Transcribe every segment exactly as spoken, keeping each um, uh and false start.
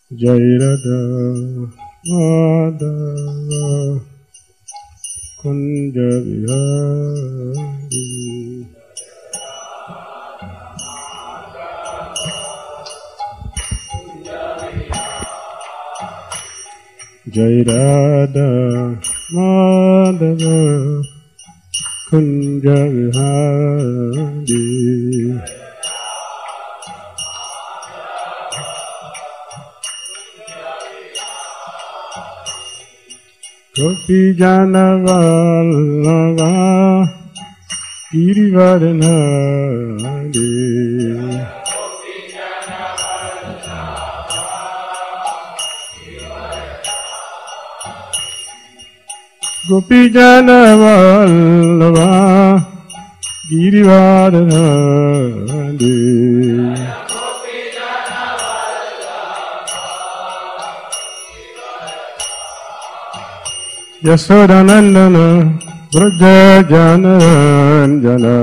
Jai Radha Madhava Kunja Vihari. Jai Radha Madhava Kunja Vihari. Gopi Jana Vallabha Girivardhanari. Gopi Jana Vallabha Girivardhanari. Yasodanandana Vraja Janaranjana.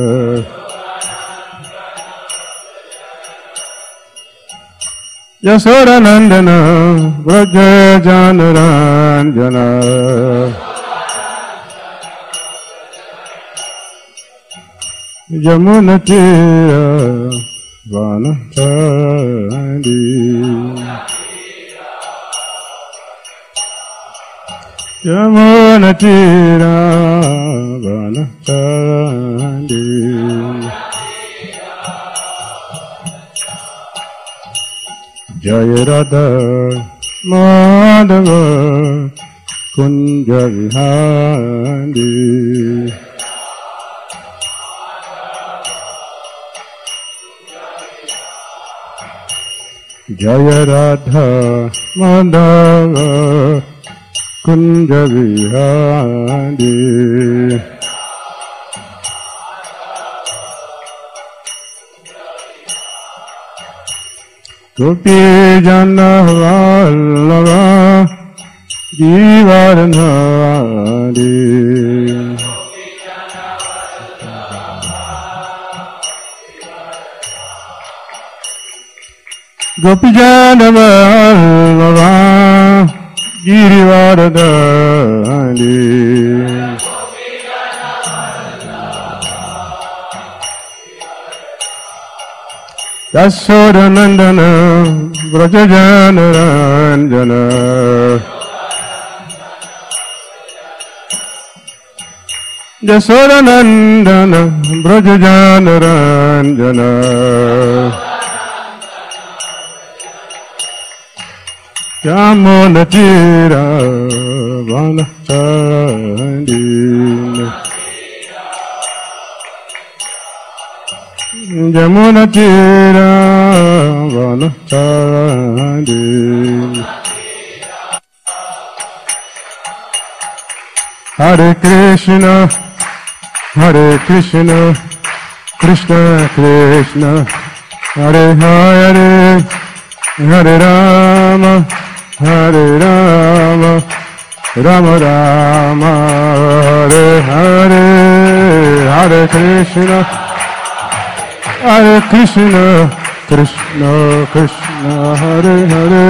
Yasodanandana Vraja Janaranjana. Yamuna Tira Vanachari. Yamuna Tira Vanachari. Jaya Radha Madhava Kunja Vihari. Jaya Radha Madhava Kunja Vihari. Gopi Jana Vallabha Girivardhanari. Gopi Jana Vallabha Girivardhanari. Yasodanandana Vraja Janaranjana. Yasodanandana Vraja Janaranjana. Yamuna Tira Vanachari. Yamuna Tira Vanachari. Hare Krishna, Hare Krishna, Krishna Krishna, Hare Hare, Hare Rama, Hare Rama, Rama Rama, Hare Hare, Hare Krishna, Hare Krishna, Krishna Krishna, Hare Hare,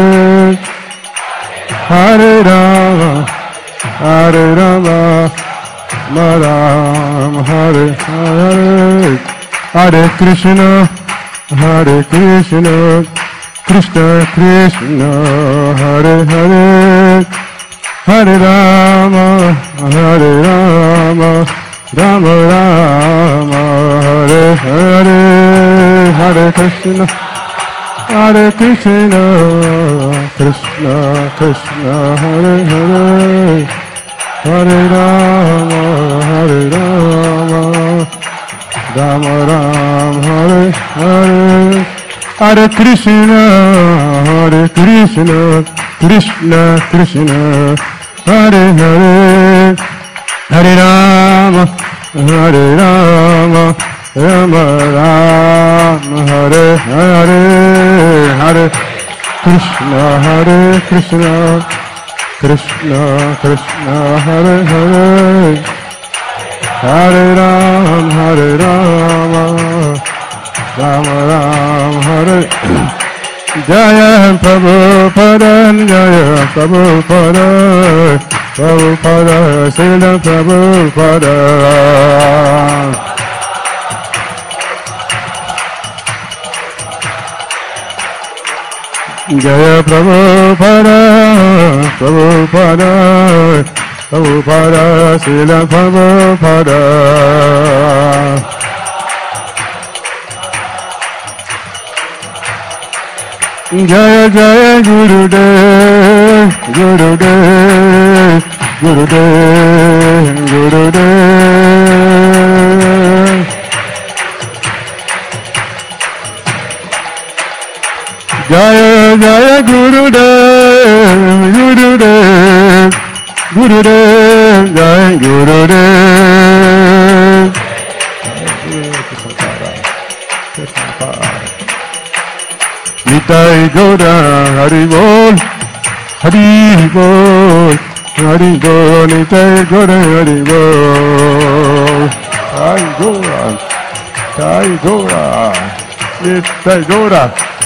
Hare Rama, Hare Rama, Rama Rama, Hare Hare, Hare Krishna, Hare Krishna, Krishna Krishna, Hare Hare, Hare Rama, Hare Rama, Rama Rama, Hare Hare, Hare Krishna, Hare Krishna, Krishna Krishna, Hare Hare, Hare Rama, Hare Rama, Rama Rama, Hare Hare, Hare Krishna, Hare Krishna, Krishna Krishna, Hare Hare, Hare Rama, Hare Rama, Rama Rama, Hare Hare, Hare Krishna, Hare Krishna, Krishna Krishna, Hare Hare, Hare Rama, Hare Rama, Rama Rama, Hare Jaya Prabhupada. Prabhupada, Jaya Prabhupada, Prabhupada, Srila Prabhupada. Jaya Prabhupada, Prabhupada, Prabhupada, Srila Prabhupada. Jaya Jaya Gurudev, Gurudev, Gurudev, Gurudev. Jaya Jaya Gurudev, Gurudev, Gurudev, Jaya Gurudev. Nitai Gaura Hari Bol, Hari Bol, Hari Bol, Nitai Gaura Hari Bol. Jai Gaura, Jai Gaura, Nitai Gaura.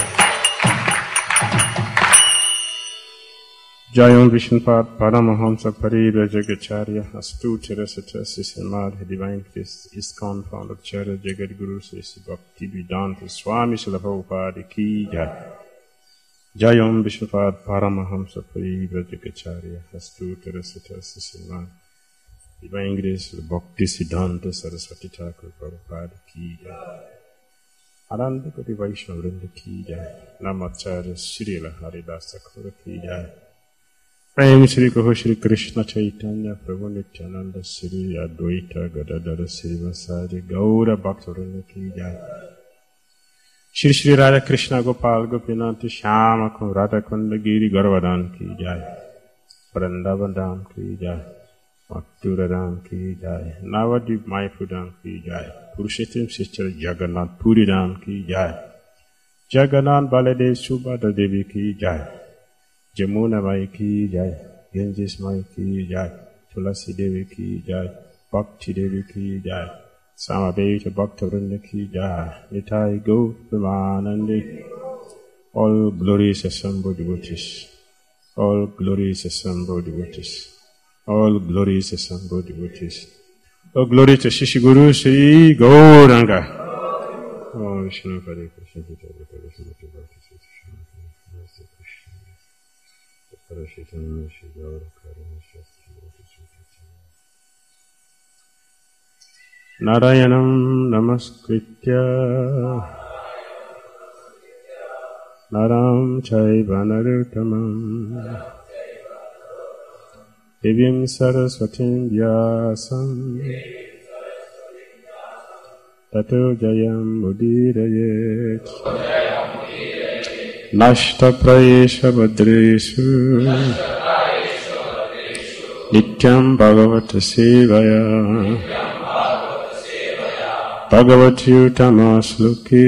Jayam Vishnupad Paramahamsa Parivrajagacharya Astuti Rasata Sisamadhi Divine Christ ISKCON Founder Acharya Jagat Guru Sri Bhakti Vedanta Swami Srila Prabhupada Ki Jai. Jayam Vishnupad Paramahamsa Parivrajagacharya Astuti Rasata Sisamadhi Divine Grace Bhakti Siddhanta Saraswati Thakur Prabhupada Ki Jai. Ananda Koti Vaishnava Vrinda Ki Jai. Namacharya Srila Haridasa Thakur Ki Jai. Prem Shri Kaho Shri Krishna Chaitanya Prabhu Nityananda Shri Advaita Gadadara Srivasari Gaura Bhaktivinoda Ki Jai. Shri Shri Radha Krishna Gopal Gopinath Shyama Kund Radha Kunda Giri Garvadhan Ki Jai. Vrindavan Dham Ki Jai. Mathura Dham Ki Jai. Navadvip Mayapur Dham Ki Jai. Purushottam Sister Jagannath Puri Dham Ki Jai. Jagannath Baladev Subhadra Devi Ki Jai. Jamuna Mai Ki Jai, Ganges Mai Ki Jai, Tulasi Devi Ki Jai, Bhakti Devi Ki Jai, Samaveta Bhakta Vrinda Ki Jai, Nitai Gaur Premanande. All glorious assembled devotees, all glorious assembled devotees, all glorious assembled devotees. All glory to Shishi Guru Sri Gauranga. Oh, Vishnu Hare Krishna, Hare Krishna, Hare Krishna, Narayanam Namaskritya Naram Chaiva Narottamam Devyam Saraswatim Vyasam Tato Jayam Udirayet Nashta Prayesha Badreshu Nityam Bhagavata Sevaya Bhagavati Uttamasloke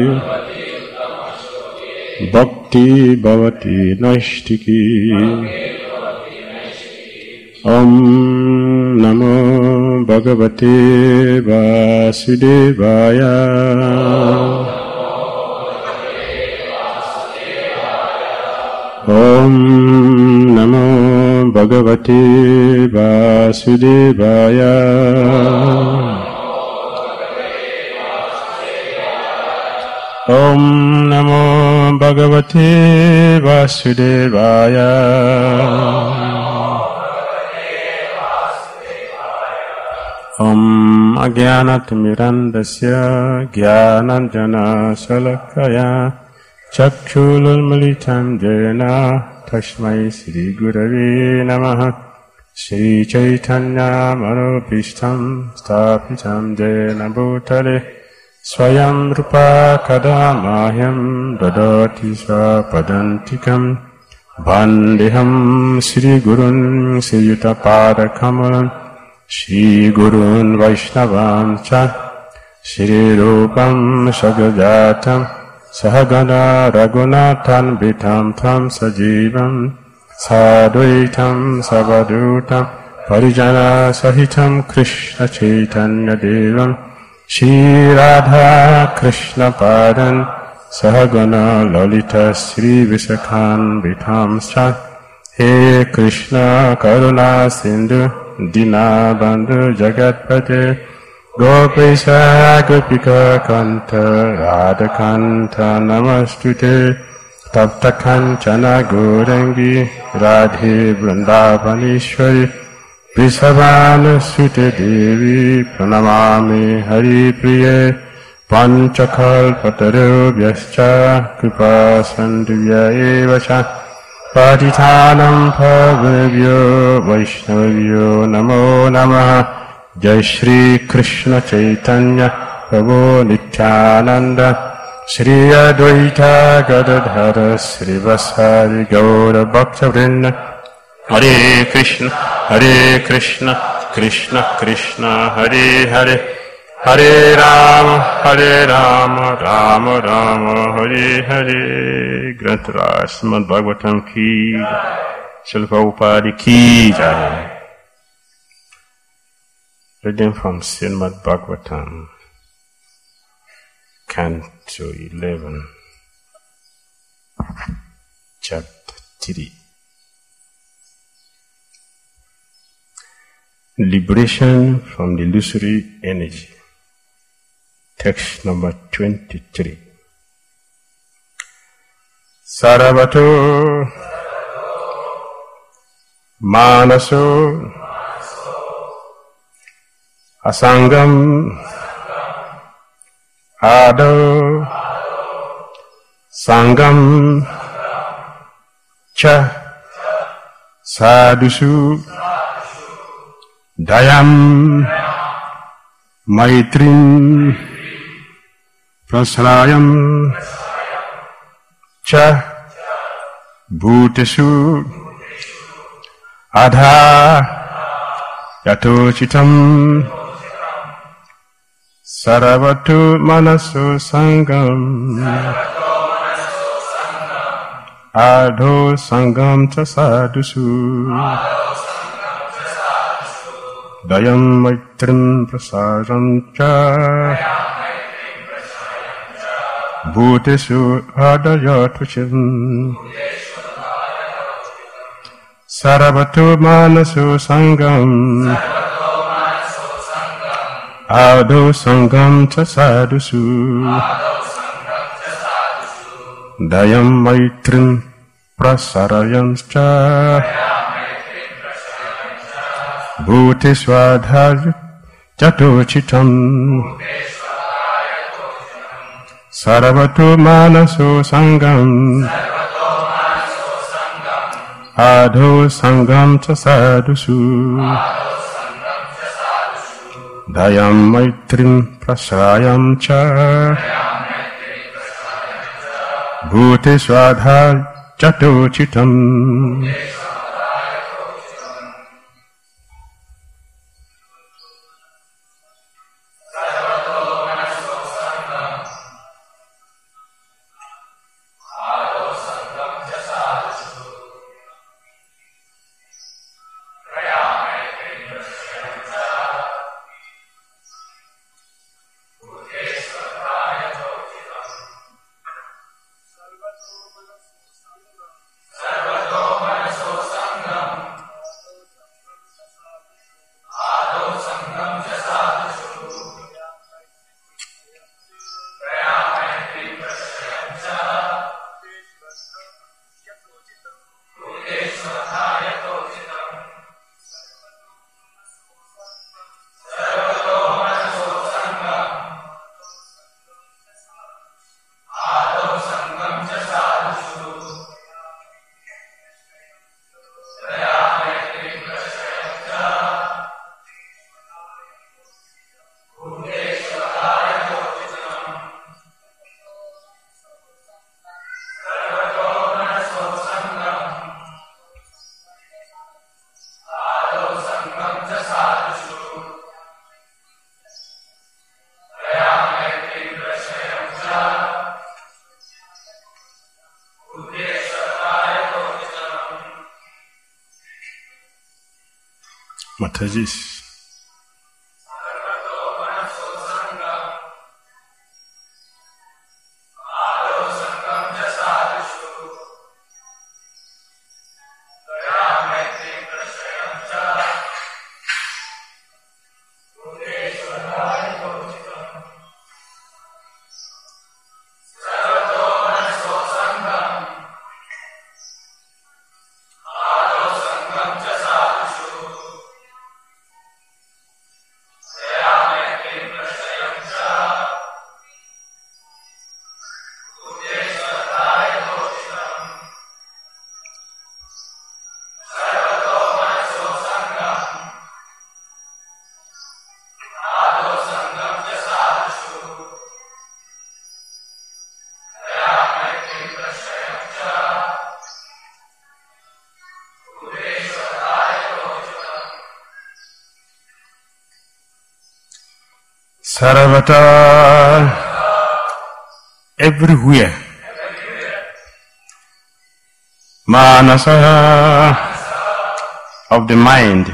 Bhakti Bhavati Nashtiki Om Namo Bhagavate Vasudevaya Om Namo Bhagavate Vasudevaya. Om Namo Bhagavate Vasudevaya. Om Ajnanatirmirandasya Jnananjana Shalakaya Chakshulunmilitam Jena Tashmai Shri Gurave Namaha. Shri Chaitanya Manopishtam Stapitam Jena Bhutale Swayam Rupa Kadamahyam Dadati Swapadantikam Bandeham Shri Gurun Sriyuta Padakamalam Shri Gurun Vaishnavam Cha Shri Rupam Sagajatam Sahagana Raghunathan Vitam Tam Sajivam Sadvaitam Savadutam Parijana Sahitam Krishna Chaitanya Devam Shri Radha Krishna Padan Sahagana Lalita Sri Visakhan Vitamscha He Krishna Karuna Sindhu Dinabandhu Jagatpate Gopisa Gopika Kanta Radhakanta Namastute Tapta Kanchana Gaurangi Radhe Vrindavaneshwari Vrishabhanu Sute Devi Pranamami Hari Priye Panchakalpatarubhyascha Kripa Sandhya Evacha Patitanam Pavabhyo Vaishnavyo Namo Namaha Jai Shri Krishna Chaitanya Prabhu Nityananda Shri Advaita Gadadhara Sri Vasari Gaura Bhakta Vrinda Hare Krishna Hare Krishna Krishna Krishna Hare Hare Hare Rama Hare Rama Rama Rama Hare Hare Granth Raj Srimad Bhagavatam ki Srila Prabhupada ki jai. Reading from Srimad Bhagavatam Canto eleven, Chapter three. Liberation from the illusory energy. Text number twenty-three. Saravato Manaso Asangam Ado Sangam Cha Sadhusu Dayam Maitrim Prasrayam Cha Bhutesu Adha Yatochitam Saravatu Manaso Sangam Adho Sangam Cha Sadhusu Dayam Maitrim Prasaram Cha Bhutesu Adayatuchim Saravato Manaso Sangam Adho Sangam Cha Sadhusu Dayam Maitrim Prasarayam Cha Bhutesu Adayatuchim Saravato Manaso Sangam Adho Sangam Cha Sadhusu Dayam Maitrim Prasrayam Cha Bhutesu Adayatuchim. Mataji's. Sarvata, everywhere. Manasa, of the mind.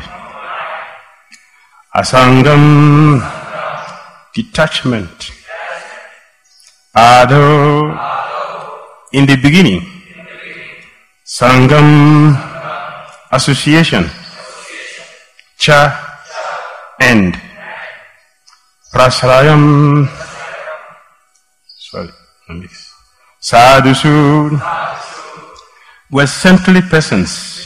Asangam, detachment. Ado, in the beginning. Sangam, association. Cha, end. Prasrayam, sorry, Sadhusu, were saintly persons.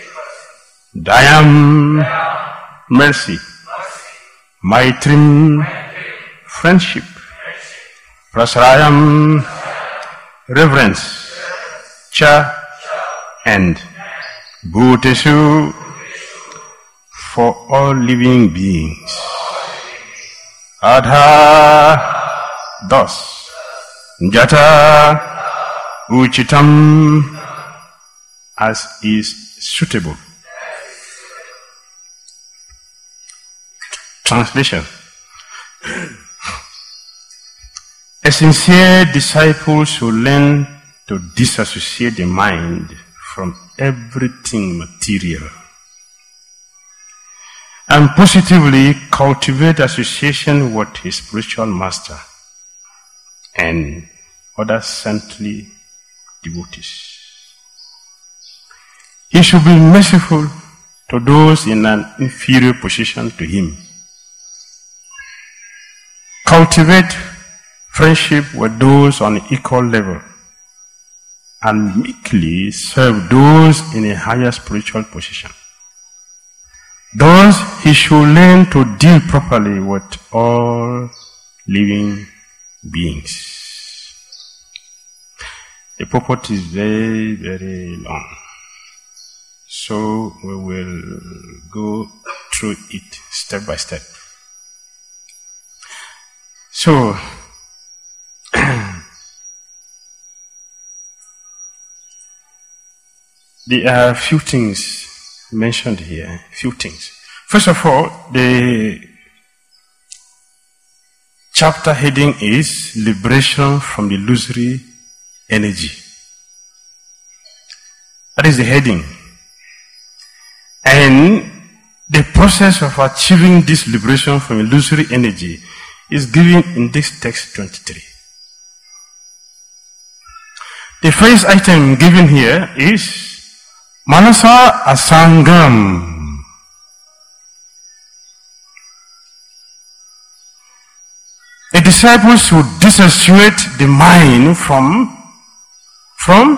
Dayam, mercy. Maitrim, friendship. Prasrayam, reverence. Cha, end. Bhutesu, for all living beings. Adha, thus. Jata, uchitam, as is suitable. Translation. A sincere disciple should learn to disassociate the mind from everything material and positively cultivate association with his spiritual master and other saintly devotees. He should be merciful to those in an inferior position to him. Cultivate friendship with those on equal level and meekly serve those in a higher spiritual position. Thus, he should learn to deal properly with all living beings. The purport is very, very long. So, we will go through it step by step. So, there are a few things mentioned here, few things. First of all, the chapter heading is Liberation from the Illusory Energy. That is the heading. And the process of achieving this liberation from illusory energy is given in this text twenty-three. The first item given here is Manasa Asangam. A disciple should dissociate the mind from, from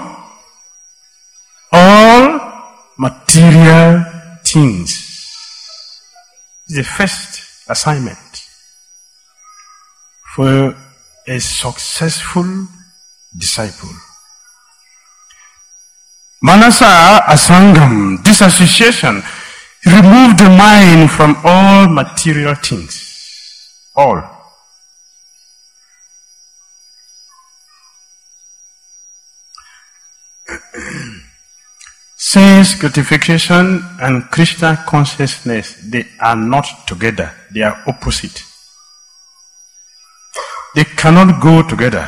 all material things. It's the first assignment for a successful disciple. Manasa Asangam, disassociation, remove the mind from all material things. All. Sense gratification and Krishna consciousness, they are not together. They are opposite. They cannot go together.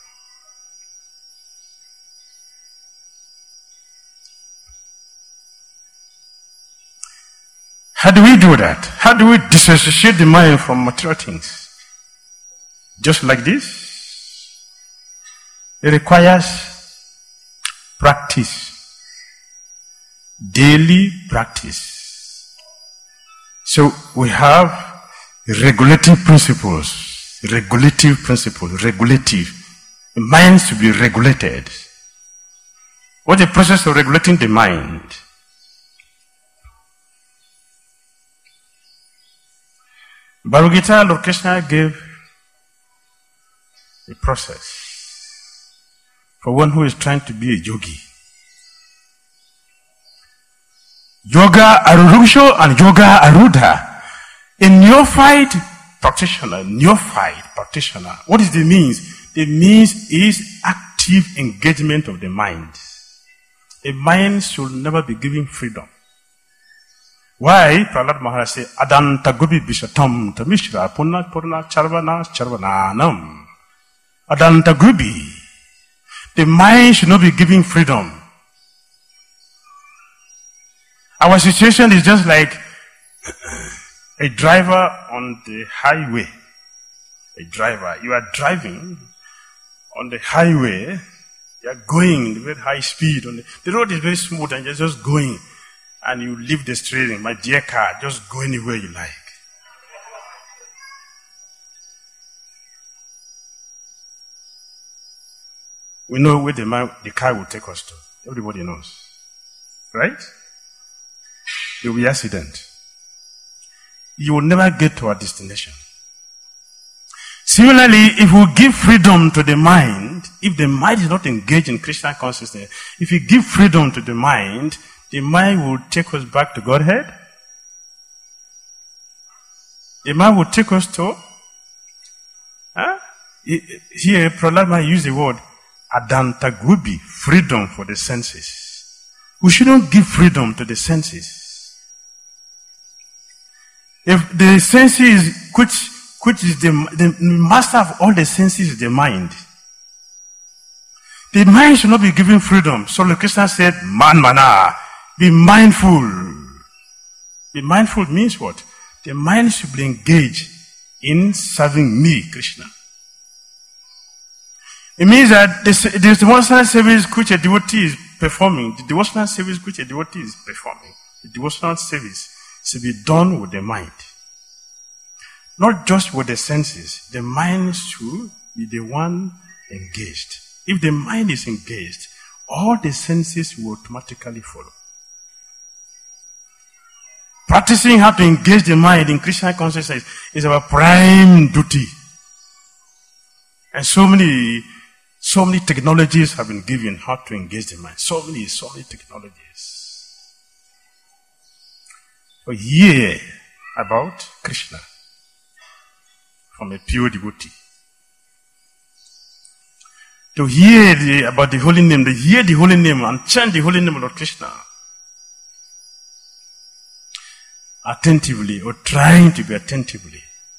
How do we do that? How do we disassociate the mind from material things? Just like this? It requires practice. Daily practice. So we have regulative principles. Regulative principles. Regulative. The mind should be regulated. What's the process of regulating the mind? Bhagavad Gita, Lord Krishna gave a process for one who is trying to be a yogi. Yoga Aruruksho and Yoga Arudha. A neophyte practitioner, neophyte practitioner. What is the means? The means is active engagement of the mind. A mind should never be given freedom. Why? Prahlad Maharaj said, Adanta Gubi Bishatam Tamishra Puna Purna Charvana Charvananam. Adanta Gubi. The mind should not be giving freedom. Our situation is just like a driver on the highway. A driver. You are driving on the highway. You are going at very high speed. On the, the road is very smooth and you're just going. And you leave the steering. My dear car, just go anywhere you like. We know where the, man, the car will take us to. Everybody knows. Right? There will be accident. You will never get to our destination. Similarly, if we give freedom to the mind, if the mind is not engaged in Krishna consciousness, if we give freedom to the mind, the mind will take us back to Godhead. The mind will take us to, huh? Here, Prahlad Maharaj used the word Adanta-gubi, freedom for the senses. We shouldn't give freedom to the senses. If the senses, which, which is the, the master of all the senses, is the mind. The mind should not be given freedom. So the Krishna said, man mana, be mindful. Be mindful means what? The mind should be engaged in serving me, Krishna. It means that the, the devotional service which a devotee is performing, the devotional service which a devotee is performing, the devotional service should be done with the mind. Not just with the senses. The mind should be the one engaged. If the mind is engaged, all the senses will automatically follow. Practicing how to engage the mind in Krishna consciousness is our prime duty. And so many, so many technologies have been given how to engage the mind. So many, so many technologies. But hear about Krishna from a pure devotee. To hear the, about the holy name, to hear the holy name and chant the holy name of Lord Krishna attentively or trying to be attentively.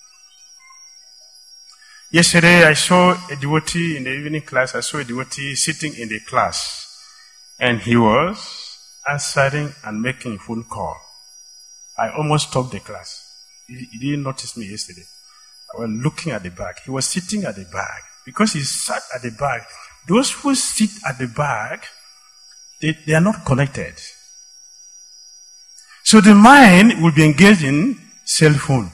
Yesterday I saw a devotee in the evening class, I saw a devotee sitting in the class and he was answering and making a phone call. I almost stopped the class. He, he didn't notice me yesterday. I was looking at the back. He was sitting at the back. Because he sat at the back, those who sit at the back, they, they are not connected. So the mind will be engaged in cell phone.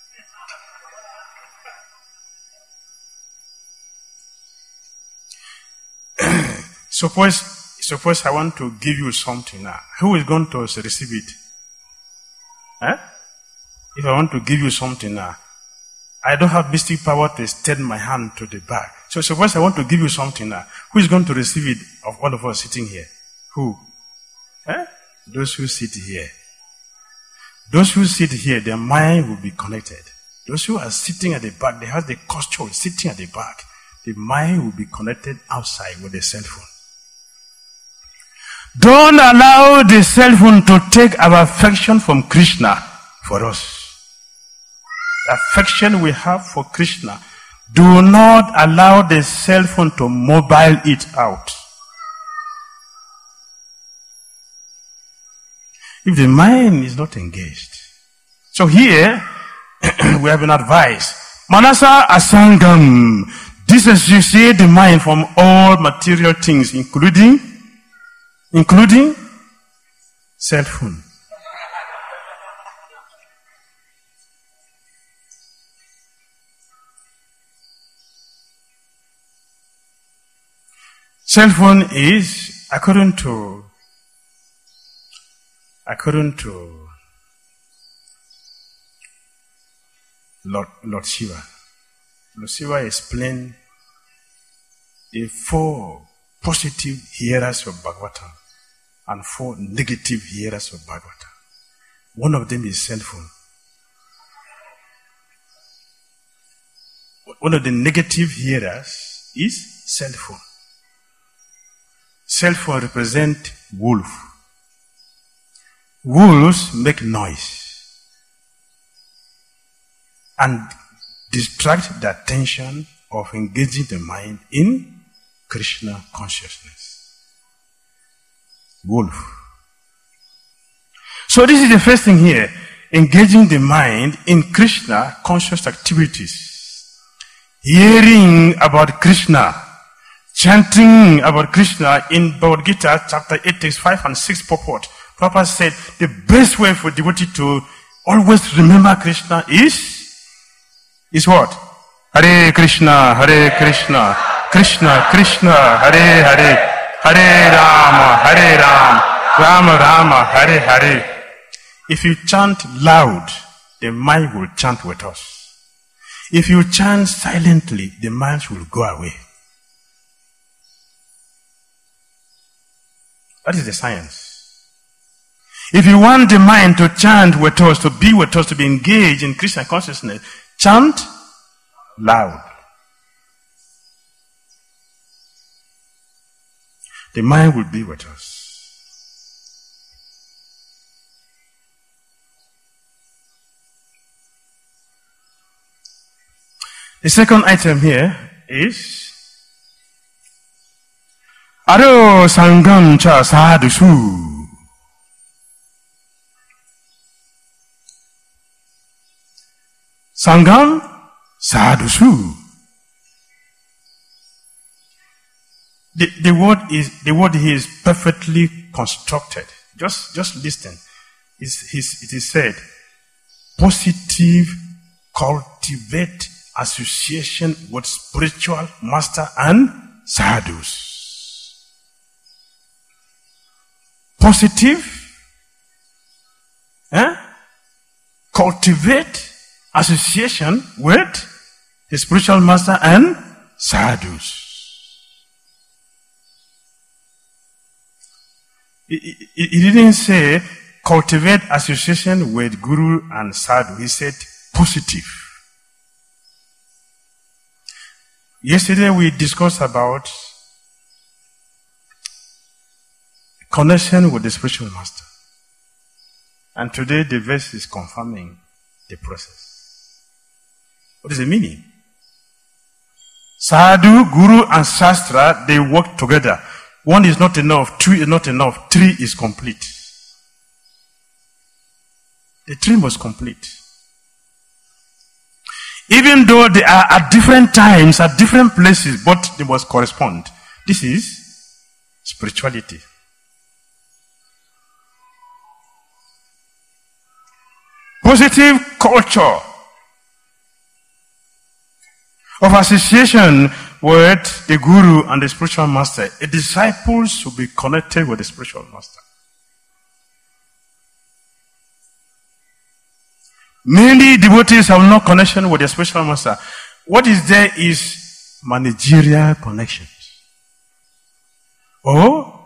suppose, suppose I want to give you something now. Who is going to receive it? Huh? If I want to give you something now, I don't have mystic power to extend my hand to the back. So suppose I want to give you something now. Who is going to receive it of all of us sitting here? Who? Eh? Those who sit here. Those who sit here, their mind will be connected. Those who are sitting at the back, they have the posture sitting at the back. The mind will be connected outside with the cell phone. Don't allow the cell phone to take our affection from Krishna for us. The affection we have for Krishna, do not allow the cell phone to mobile it out. If the mind is not engaged. So here, we have been advised, Manasa Asangam, disassociate the mind from all material things, including, including cell phone. Cell phone is, according to, according to Lord, Lord Shiva, Lord Shiva explained the four positive hearers of Bhagavatam and four negative hearers of Bhagavatam. One of them is cell phone. One of the negative hearers is cell phone. Cell phone represents wolf. wolves make noise and distract the attention of engaging the mind in Krishna consciousness. Wolf. So this is the first thing here. Engaging the mind in Krishna conscious activities. Hearing about Krishna. Chanting about Krishna in Bhagavad Gita chapter eight, text five and six purport. Prabhupada said the best way for devotee to always remember Krishna is, is what? Hare Krishna, Hare Krishna, Krishna, Krishna, Hare Hare, Hare Rama, Hare Rama, Rama Rama, Hare Hare. If you chant loud, the mind will chant with us. If you chant silently, the mind will go away. That is the science. If you want the mind to chant with us, to be with us, to be engaged in Krishna consciousness, chant loud. The mind will be with us. The second item here is Aro Sangam Cha Sadhusu. Sangam Sadhusu. The, the word is the word here is perfectly constructed. Just just listen. It's, it's, it is said, positive, cultivate association with spiritual master and sadhus. Positive, eh? Cultivate association with the spiritual master and sadhus. He, he, he didn't say cultivate association with guru and sadhu. He said positive. Yesterday we discussed about connection with the spiritual master. And today the verse is confirming the process. What is the meaning? Sadhu, Guru and Shastra, they work together. One is not enough, two is not enough, three is complete. The three must complete. Even though they are at different times, at different places, but they must correspond. This is spirituality. Positive culture of association with the guru and the spiritual master. A disciple should be connected with the spiritual master. Many devotees have no connection with the spiritual master. What is there is managerial connections. Or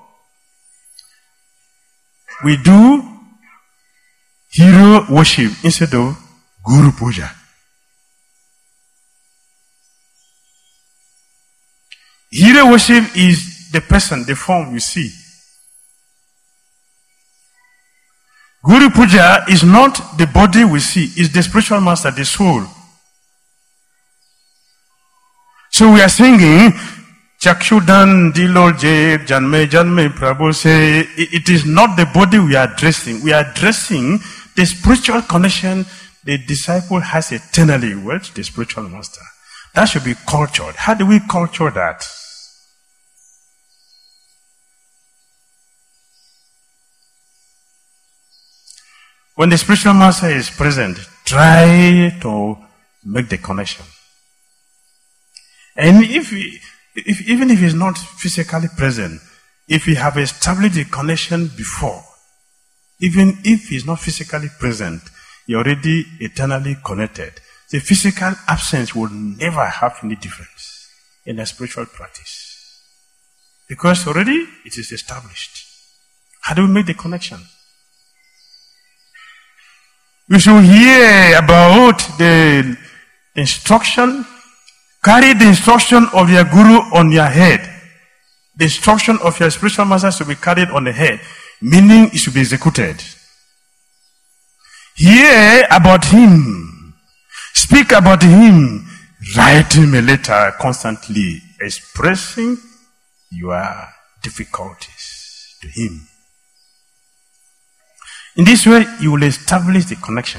we do hero worship instead of guru puja. Hero worship is the person, the form you see. Guru puja is not the body we see, it's the spiritual master, the soul. So we are singing Chakshudan Dilo Jeb Janme Janme Prabhu say it is not the body we are addressing. We are addressing the spiritual connection the disciple has eternally with the spiritual master. That should be cultured. How do we culture that? When the spiritual master is present, try to make the connection. And if, he, if even if he's not physically present, if you have established the connection before, even if he's not physically present, you're already eternally connected. The physical absence will never have any difference in a spiritual practice. Because already it is established. How do we make the connection? We should hear about the instruction. Carry the instruction of your guru on your head. The instruction of your spiritual master should be carried on the head. Meaning it should be executed. Hear about him. Speak about him. Write him a letter constantly expressing your difficulties to him. In this way, you will establish the connection.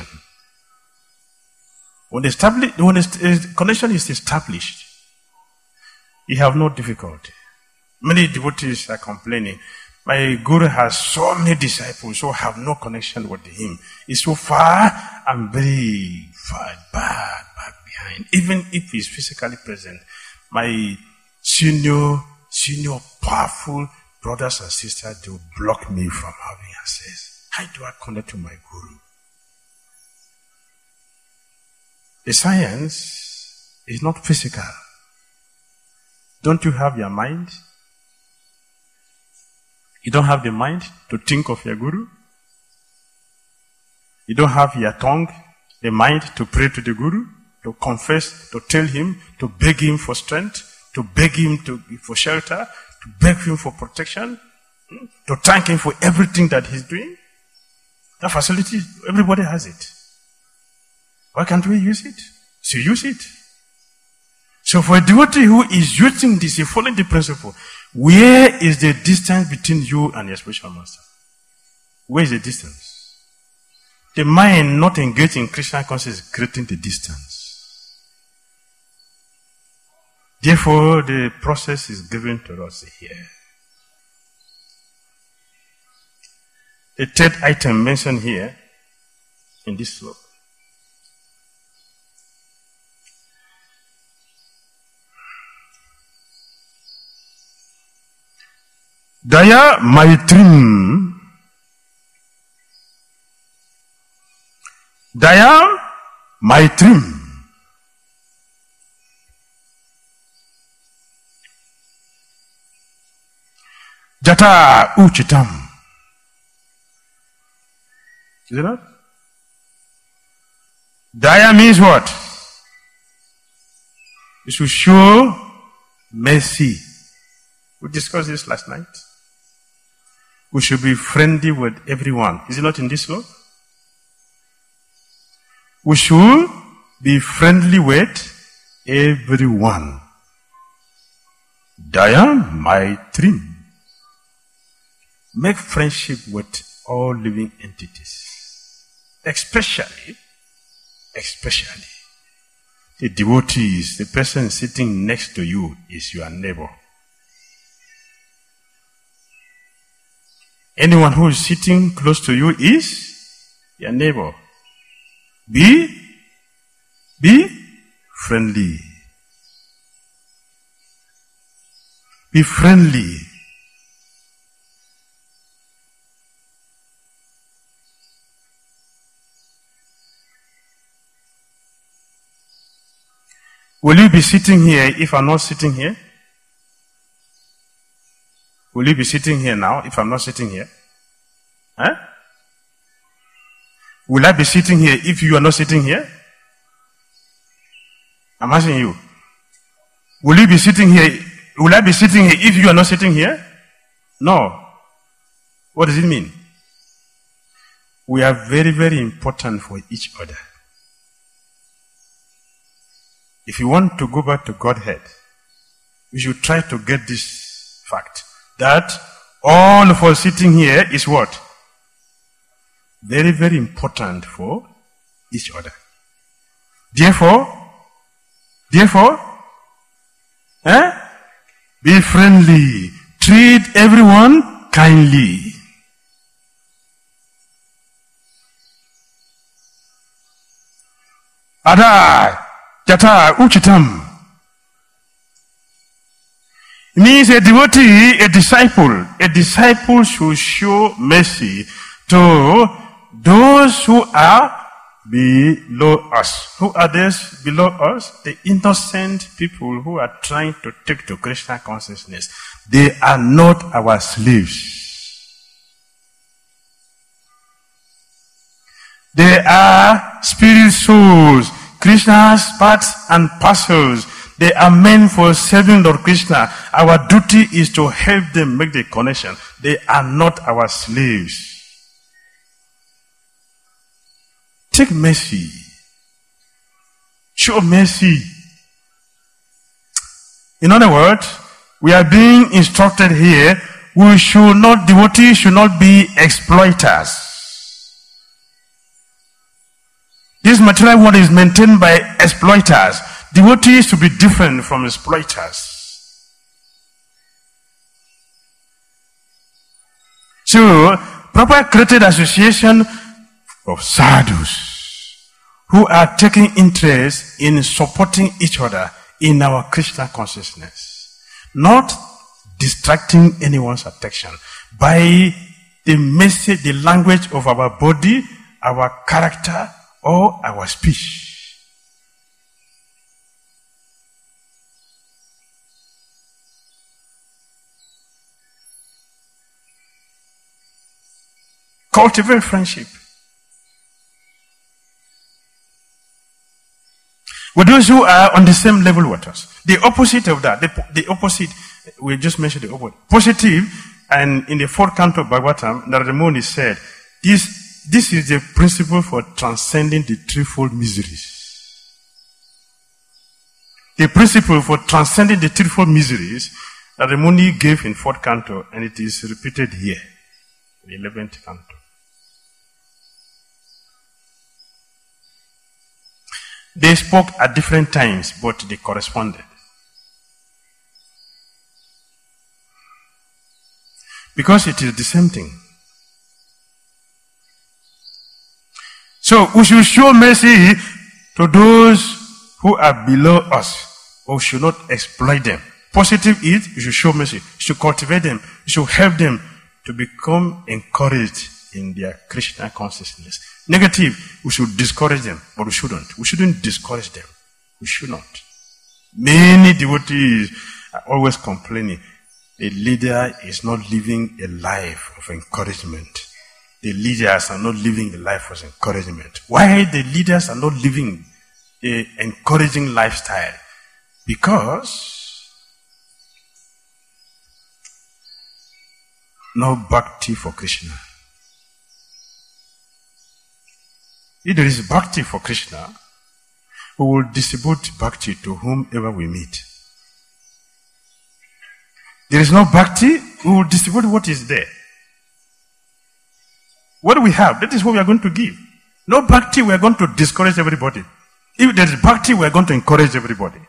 When the, establish, when the connection is established, you have no difficulty. Many devotees are complaining, my Guru has so many disciples who have no connection with him. He's so far and very far back, back behind. Even if he's physically present, my senior, senior powerful brothers and sisters, they will block me from having access. How do I connect to my Guru? The science is not physical. Don't you have your mind? You don't have the mind to think of your Guru? You don't have your tongue, the mind to pray to the Guru, to confess, to tell him, to beg him for strength, to beg him to, for shelter, to beg him for protection, to thank him for everything that he's doing? That facility, everybody has it. Why can't we use it? So use it. So for a devotee who is using this, he's following the principle. Where is the distance between you and your spiritual master? Where is the distance? The mind not engaged in Krishna consciousness is creating the distance. Therefore, the process is given to us here. The third item mentioned here in this slope. Daya Maitrim. Daya Maitrim. Jata Uchitam. Is it not? Daya means what? You should show mercy. We discussed this last night. We should be friendly with everyone. Is it not in this law? We should be friendly with everyone. Daya Maitrim. Make friendship with all living entities. Especially, especially, the devotees, the person sitting next to you is your neighbor. Anyone who is sitting close to you is your neighbor. Be, be friendly. Be friendly. Will you be sitting here if I'm not sitting here? Will you be sitting here now if I'm not sitting here? Huh? Will I be sitting here if you are not sitting here? I'm asking you. Will you be sitting here? Will I be sitting here if you are not sitting here? No. What does it mean? We are very, very important for each other. If you want to go back to Godhead, we should try to get this fact. That all of us sitting here is what? Very, very important for each other. Therefore, therefore, eh? Be friendly. Treat everyone kindly. Ada, Jata, Uchitam. It means a devotee, a disciple. A disciple should show mercy to those who are below us. Who are those below us? The innocent people who are trying to take to Krishna consciousness. They are not our slaves. They are spirit souls, Krishna's parts and parcels. They are meant for serving Lord Krishna. Our duty is to help them make the connection. They are not our slaves. Take mercy. Show mercy. In other words, we are being instructed here, we should not, devotees should not be exploiters. This material world is maintained by exploiters. Devotees should be different from exploiters. So, proper created association of sadhus who are taking interest in supporting each other in our Krishna consciousness, not distracting anyone's attention by the message, the language of our body, our character, or our speech. Cultivate friendship with those who are on the same level with us. The opposite of that, the, the opposite, we just mentioned the opposite. Positive, and in the fourth canto of Bhagavatam, Narada Muni said, this, this is the principle for transcending the threefold miseries. The principle for transcending the threefold miseries, Narada Muni gave in fourth canto, and it is repeated here, in the eleventh canto. They spoke at different times, but they corresponded. Because it is the same thing. So we should show mercy to those who are below us, or we should not exploit them. Positive is, you should show mercy. You should cultivate them. You should help them to become encouraged in their Krishna consciousness. Negative, we should discourage them, but we shouldn't. We shouldn't discourage them. We should not. Many devotees are always complaining. The leader is not living a life of encouragement. The leaders are not living a life of encouragement. Why the leaders are not living an encouraging lifestyle? Because no bhakti for Krishna. If there is bhakti for Krishna, we will distribute bhakti to whomever we meet. There is no bhakti, we will distribute what is there. What do we have? That is what we are going to give. No bhakti, we are going to discourage everybody. If there is bhakti, we are going to encourage everybody.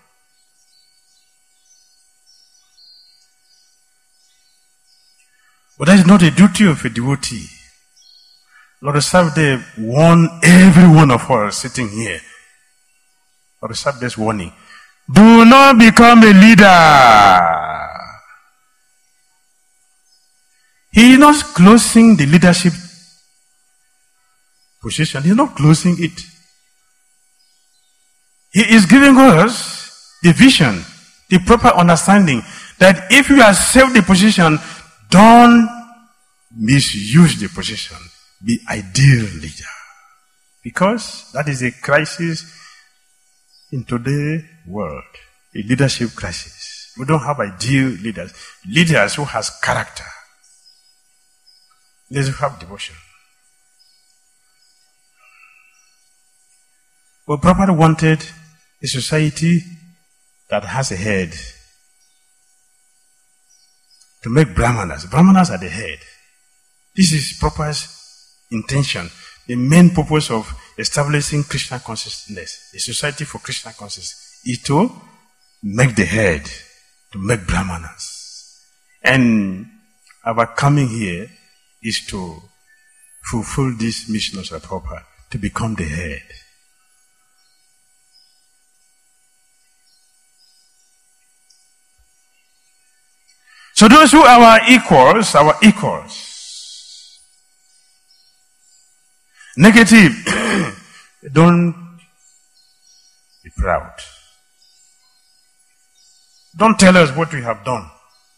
But that is not a duty of a devotee. Lord Sabde warn every one of us sitting here. Lord Sabde's warning. Do not become a leader. He is not closing the leadership position. He is not closing it. He is giving us the vision, the proper understanding that if you accept the position, don't misuse the position. Be ideal leader. Because that is a crisis in today's world. A leadership crisis. We don't have ideal leaders. Leaders who has character. Leaders who have devotion. We properly wanted a society that has a head. To make brahmanas. Brahmanas are the head. This is proper intention, the main purpose of establishing Krishna consciousness, a society for Krishna consciousness, is to make the head, to make brahmanas. And our coming here is to fulfill this mission of Prabhupada, to become the head. So those who are our equals, our equals, negative, don't be proud. Don't tell us what we have done.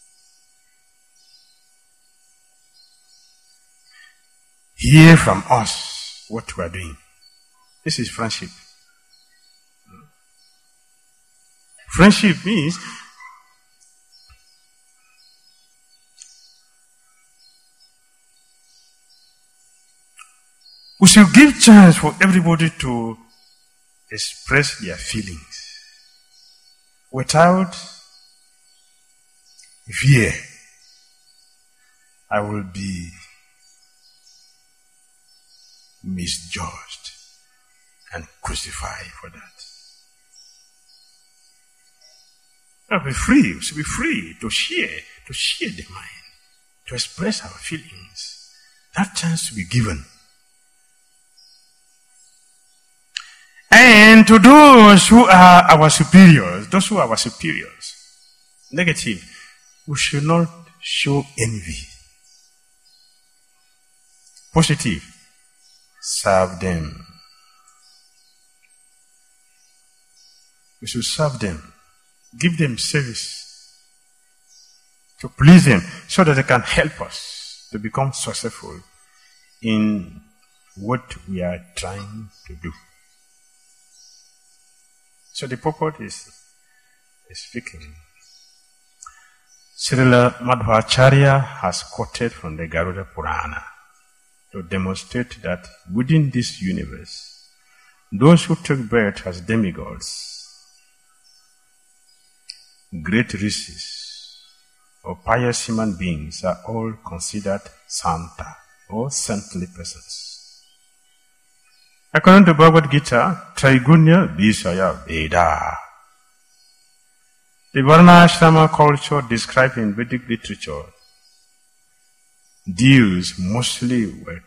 Hear from us what we are doing. This is friendship. Friendship means We should give chance for everybody to express their feelings without fear. I will be misjudged and crucified for that. I'll be free. We should be free to share, to share the mind, to express our feelings. That chance to be given. And to those who are our superiors, those who are our superiors, negative, we should not show envy. Positive, serve them. We should serve them. Give them service to please them so that they can help us to become successful in what we are trying to do. So the purport is, is speaking. Srila Madhvacharya has quoted from the Garuda Purana to demonstrate that within this universe, those who took birth as demigods, great rishis, or pious human beings are all considered santa, or saintly persons. According to Bhagavad Gita, Traigunya Visaya Veda. The Varna-ashrama culture described in Vedic literature deals mostly with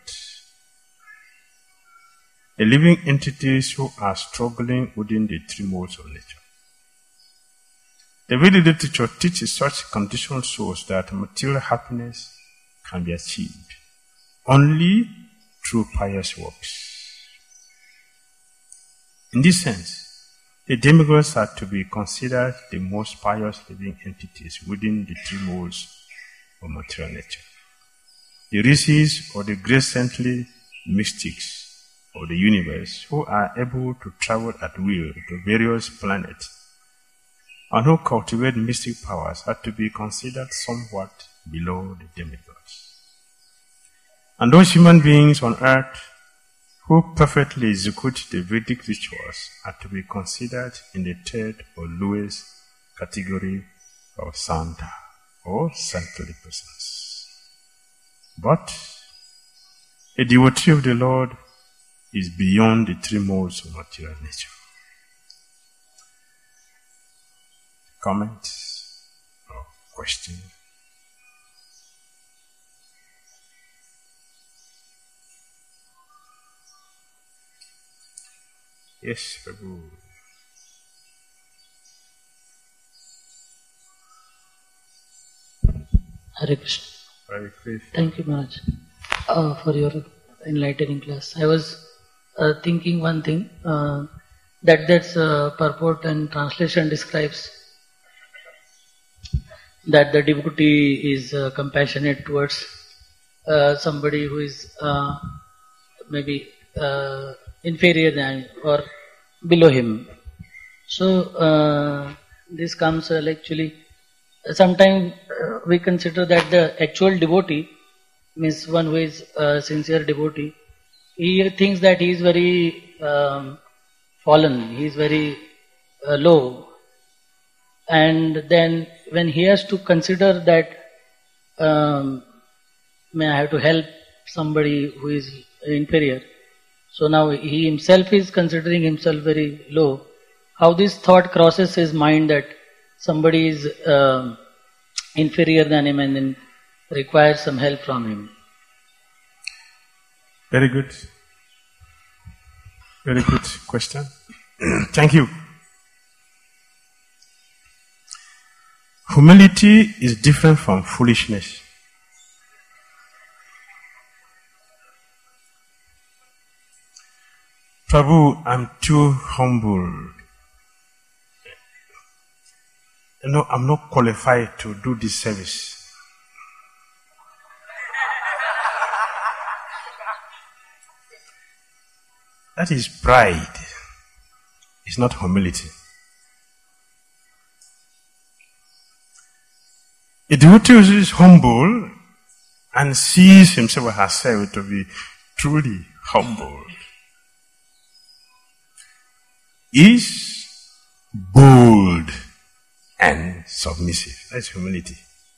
the living entities who are struggling within the three modes of nature. The Vedic literature teaches such conditioned souls that material happiness can be achieved only through pious works. In this sense, the demigods are to be considered the most pious living entities within the three modes of material nature. The rishis, or the great saintly mystics of the universe, who are able to travel at will to various planets and who cultivate mystic powers, are to be considered somewhat below the demigods. And those human beings on earth who perfectly execute the Vedic rituals are to be considered in the third or lowest category of Santa, or saintly persons. But a devotee of the Lord is beyond the three modes of material nature. Comments or question? Yes, Prabhu. Hare Krishna. Hare Krishna. Thank you, Maharaj, uh, for your enlightening class. I was uh, thinking one thing, uh, that that's uh, purport and translation describes that the devotee is uh, compassionate towards uh, somebody who is uh, maybe uh, inferior than or below him. So uh, this comes uh, actually, sometimes uh, we consider that the actual devotee means one who is a sincere devotee. He thinks that he is very um, fallen, he is very uh, low, and then when he has to consider that um, may I have to help somebody who is inferior. So now he himself is considering himself very low. How this thought crosses his mind that somebody is uh, inferior than him and then requires some help from him. Very good. Very good question. Thank you. Humility is different from foolishness. Prabhu, I'm too humble. You know, I'm not qualified to do this service. That is pride. It's not humility. A devotee who is humble and sees himself or herself to be truly humbled is bold and submissive. That's humility.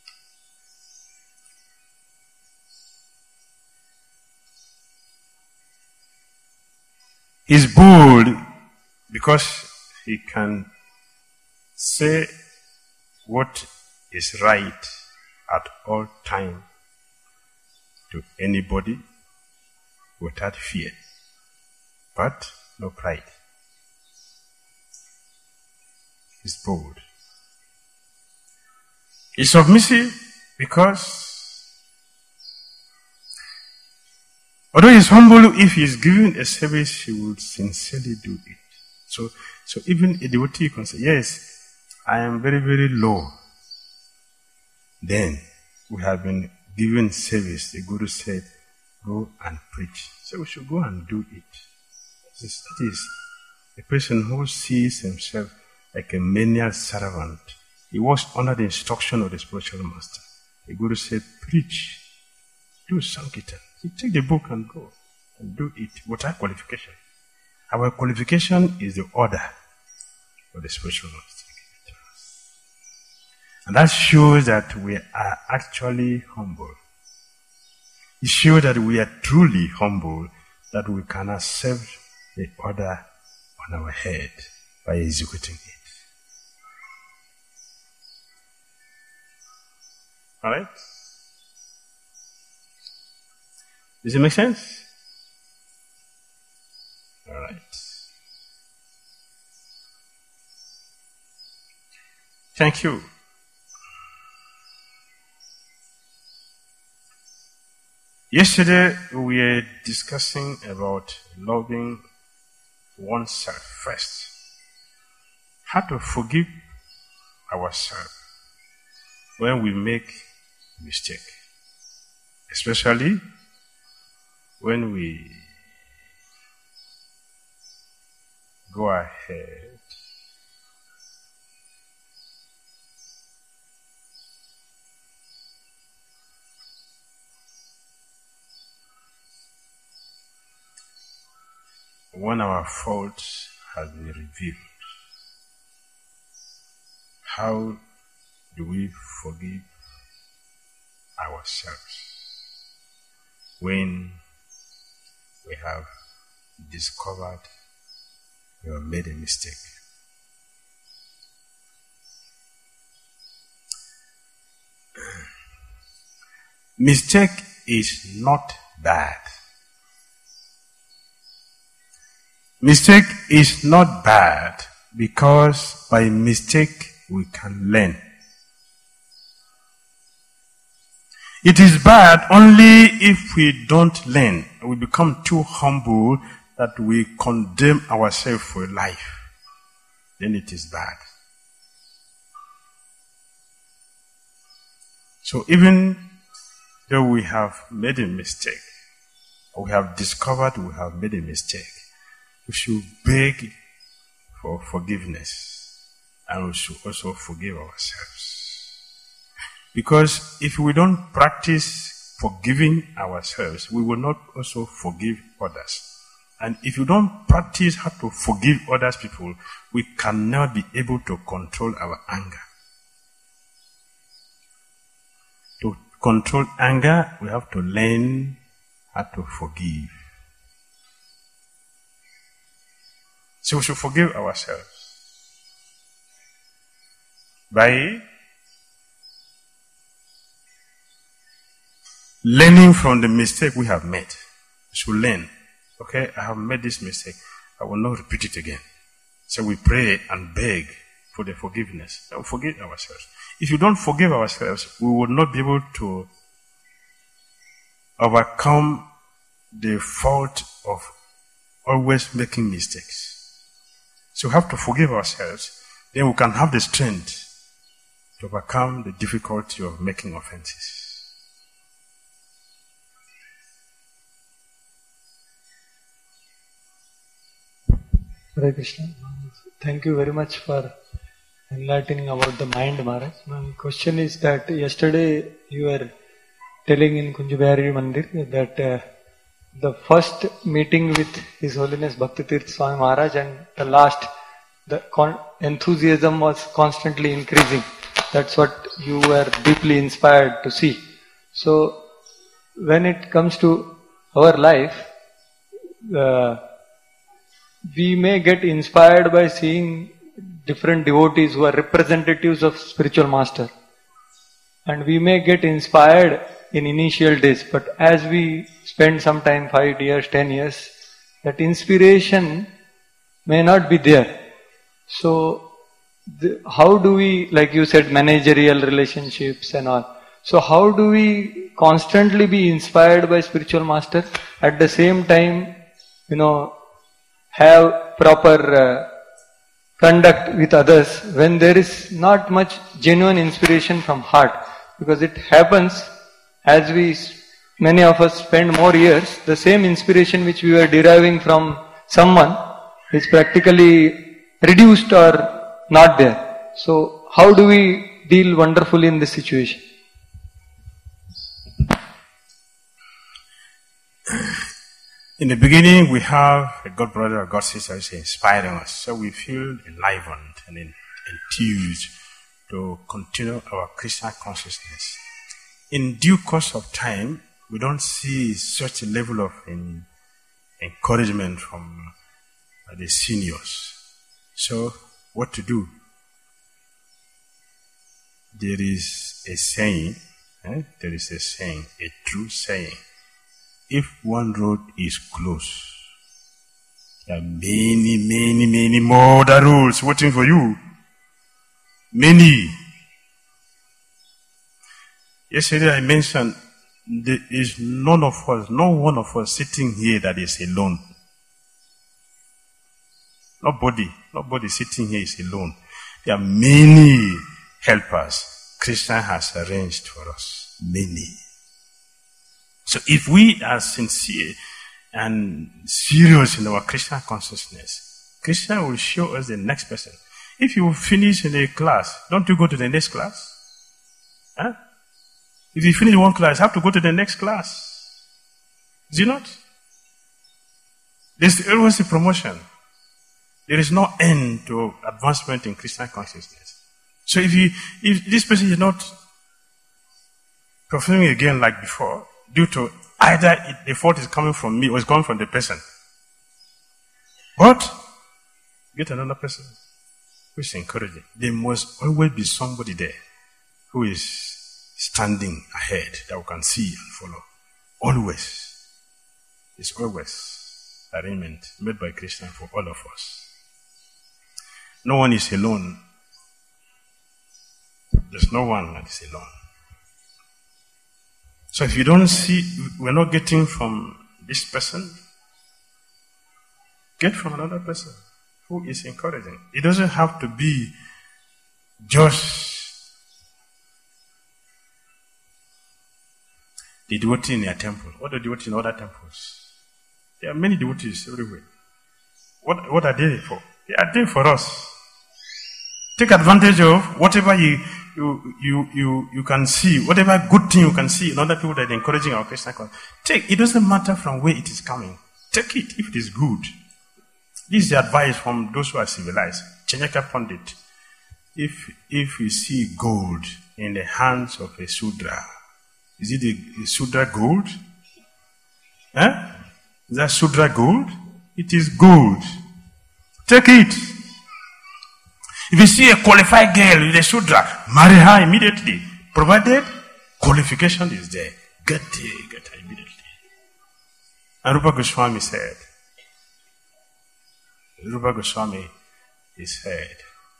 He's bold because he can say what is right at all time to anybody without fear, but no pride. He's bold. He's submissive because although he's humble, if he's given a service, he will sincerely do it. So, so even a devotee can say, yes, I am very, very low. Then we have been given service. The Guru said, go and preach. So we should go and do it. That is a person who sees himself like a menial servant. He was under the instruction of the spiritual master. The Guru said, preach, do Sankirtan. You take the book and go and do it without qualification. Our qualification is the order of the spiritual master. And that shows that we are actually humble. It shows that we are truly humble, that we can accept the order on our head by executing it. Alright? Does it make sense? Alright. Thank you. Yesterday we were discussing about loving oneself first. How to forgive ourselves when we make mistake. Especially when we go ahead when our faults have been revealed. How do we forgive ourselves when we have discovered we have made a mistake? Mistake is not bad. Mistake is not bad because by mistake we can learn. It is bad only if we don't learn. We become too humble that we condemn ourselves for life. Then it is bad. So even though we have made a mistake, or we have discovered we have made a mistake, we should beg for forgiveness, and we should also forgive ourselves. Because if we don't practice forgiving ourselves, we will not also forgive others. And if you don't practice how to forgive others people, we cannot be able to control our anger. To control anger, we have to learn how to forgive. So we should forgive ourselves by learning from the mistake we have made. We should learn. Okay, I have made this mistake. I will not repeat it again. So we pray and beg for the forgiveness. And we forgive ourselves. If you don't forgive ourselves, we will not be able to overcome the fault of always making mistakes. So we have to forgive ourselves. Then we can have the strength to overcome the difficulty of making offenses. Hare Krishna. Thank you very much for enlightening about the mind, Maharaj. My question is that yesterday you were telling in Kunjabihari Mandir that uh, the first meeting with His Holiness Bhaktitirtha Swami Maharaj and the last, the con- enthusiasm was constantly increasing. That's what you were deeply inspired to see. So, when it comes to our life, uh, we may get inspired by seeing different devotees who are representatives of spiritual master. And we may get inspired in initial days, but as we spend some time, five years, ten years, that inspiration may not be there. So, the, how do we, like you said, managerial relationships and all. So how do we constantly be inspired by spiritual master, at the same time, you know, have proper uh, conduct with others when there is not much genuine inspiration from heart? Because it happens as we, many of us spend more years, the same inspiration which we were deriving from someone is practically reduced or not there. So how do we deal wonderfully in this situation? In the beginning, we have a God brother or God sister who is inspiring us. So we feel enlivened and enthused to continue our Krishna consciousness. In due course of time, we don't see such a level of in, encouragement from uh, the seniors. So, what to do? There is a saying, eh? there is a saying, a true saying. If one road is closed, there are many, many, many more other roads waiting for you. Many. Yesterday I mentioned there is none of us, no one of us sitting here that is alone. Nobody, nobody sitting here is alone. There are many helpers Krishna has arranged for us. Many. So if we are sincere and serious in our Krishna consciousness, Krishna will show us the next person. If you finish in a class, don't you go to the next class? Huh? If you finish one class, you have to go to the next class. Do you not? There's always a promotion. There is no end to advancement in Krishna consciousness. So if you, if this person is not performing again like before, due to either it, the fault is coming from me or it's coming from the person. But get another person who is encouraging. There must always be somebody there who is standing ahead that we can see and follow. Always. It's always arrangement made by Krishna for all of us. No one is alone. There's no one that is alone. So if you don't see, we're not getting from this person, get from another person who is encouraging. It doesn't have to be just the devotee in your temple. What are devotees in other temples? There are many devotees everywhere. What, what are they for? They are there for us. Take advantage of whatever you You, you, you, you can see, whatever good thing you can see in other people that are encouraging our Krishna consciousness. Take, it doesn't matter from where it is coming. Take it if it is good. This is the advice from those who are civilized. Chanyaka Pandit. If, if you see gold in the hands of a Sudra, is it a, a Sudra gold? Eh? Is that Sudra gold? It is gold. Take it. If you see a qualified girl with a Sudra, marry her immediately. Provided qualification is there. Get her, get her immediately. And Rupa Goswami said, Rupa Goswami he said,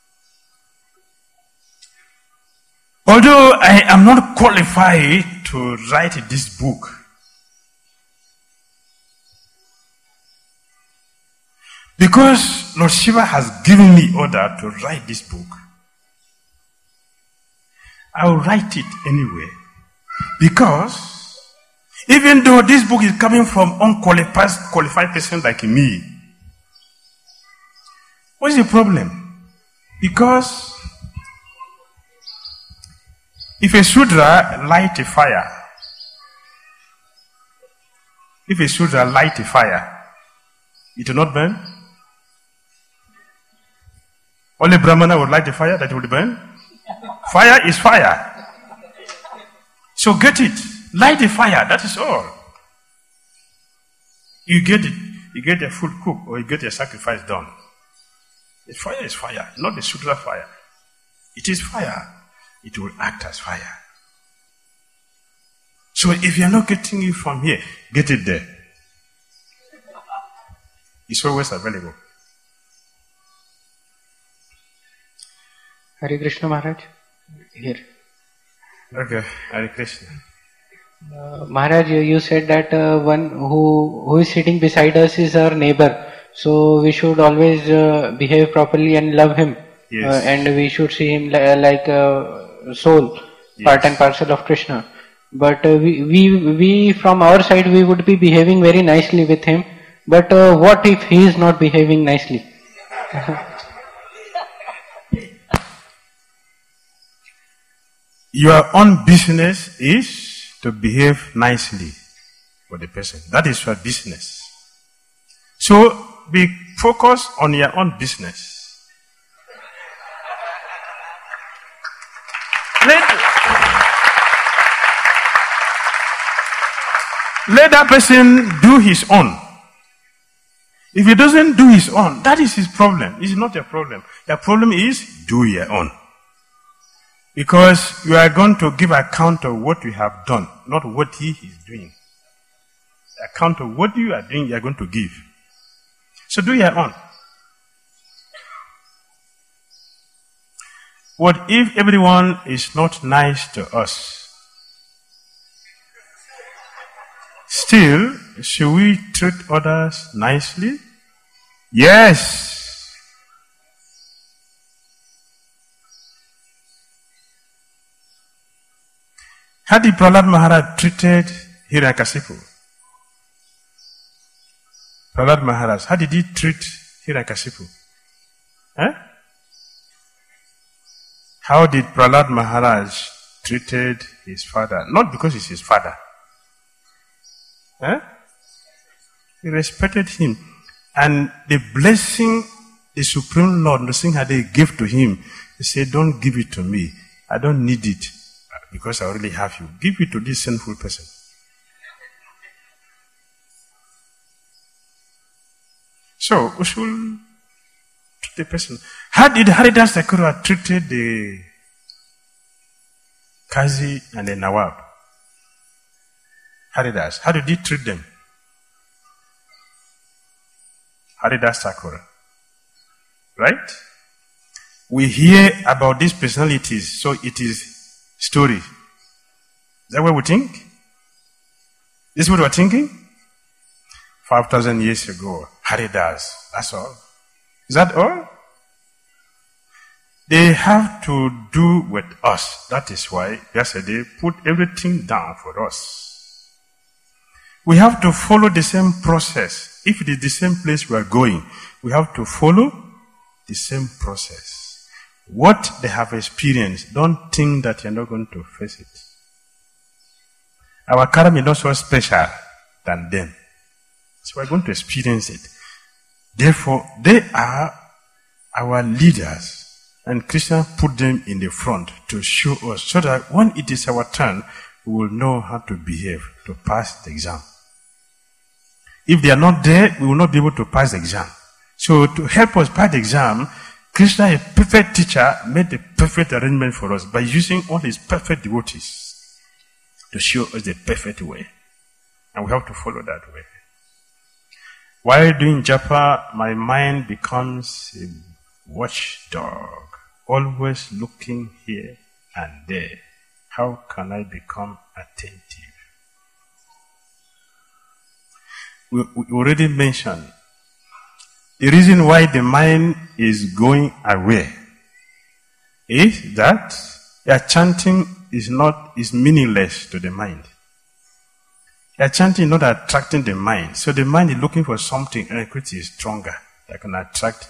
although I am not qualified to write this book, because Lord Shiva has given me order to write this book, I will write it anyway. Because even though this book is coming from unqualified qualified person like me, what's the problem? Because if a Sudra light a fire, If a soldier light a fire, it will not burn. Only Brahmana would light a fire that would burn. Fire is fire. So get it. Light a fire, that is all. You get it. You get a food cook or you get a sacrifice done. The fire is fire, not the sutra fire. It is fire. It will act as fire. So if you're not getting it from here, get it there. It's always available. Hare Krishna Maharaj. Here. Okay, Hare Krishna. Uh, Maharaj, you, you said that uh, one who who is sitting beside us is our neighbor. So we should always uh, behave properly and love him. Yes. Uh, and we should see him li- like a soul, Yes. part and parcel of Krishna. But uh, we, we, we from our side, we would be behaving very nicely with him. But uh, what if he is not behaving nicely? Your own business is to behave nicely for the person. That is your business. So be focused on your own business. Let, let that person do his own. If he doesn't do his own, that is his problem. It's not your problem. Your problem is do your own. Because you are going to give account of what you have done, not what he is doing. Account of what you are doing, you are going to give. So do your own. What if everyone is not nice to us? Still, should we treat others nicely? Yes. How did Prahlad Maharaj treated Hiranyakasipu? Prahlad Maharaj, how did he treat Hiranyakasipu? Huh? How did Prahlad Maharaj treated his father? Not because he's his father. Huh? He respected him. And the blessing the Supreme Lord Nrsimhadev gave to him, he said, don't give it to me. I don't need it. Because I already have you. Give it to this sinful person. So, we should treat the person. How did Haridas Thakur treated the Kazi and the Nawab? Haridas, how did he treat them? Haridas Thakur. Right? We hear about these personalities, so it is story. Is that what we think? This is what we're thinking? Five thousand years ago, Haridas, that's all. Is that all? They have to do with us. That is why yesterday put everything down for us. We have to follow the same process. If it is the same place we are going, we have to follow the same process. What they have experienced, don't think that you're not going to face it. Our karma is not so special than them. So we're going to experience it. Therefore, they are our leaders. And Krishna put them in the front to show us, so that when it is our turn, we will know how to behave, to pass the exam. If they are not there, we will not be able to pass the exam. So to help us pass the exam, Krishna, a perfect teacher, made the perfect arrangement for us by using all his perfect devotees to show us the perfect way. And we have to follow that way. While doing japa, my mind becomes a watchdog, always looking here and there. How can I become attentive? We, we already mentioned the reason why the mind is going away is that your chanting is not is meaningless to the mind. Your chanting is not attracting the mind, so the mind is looking for something which is stronger that can attract.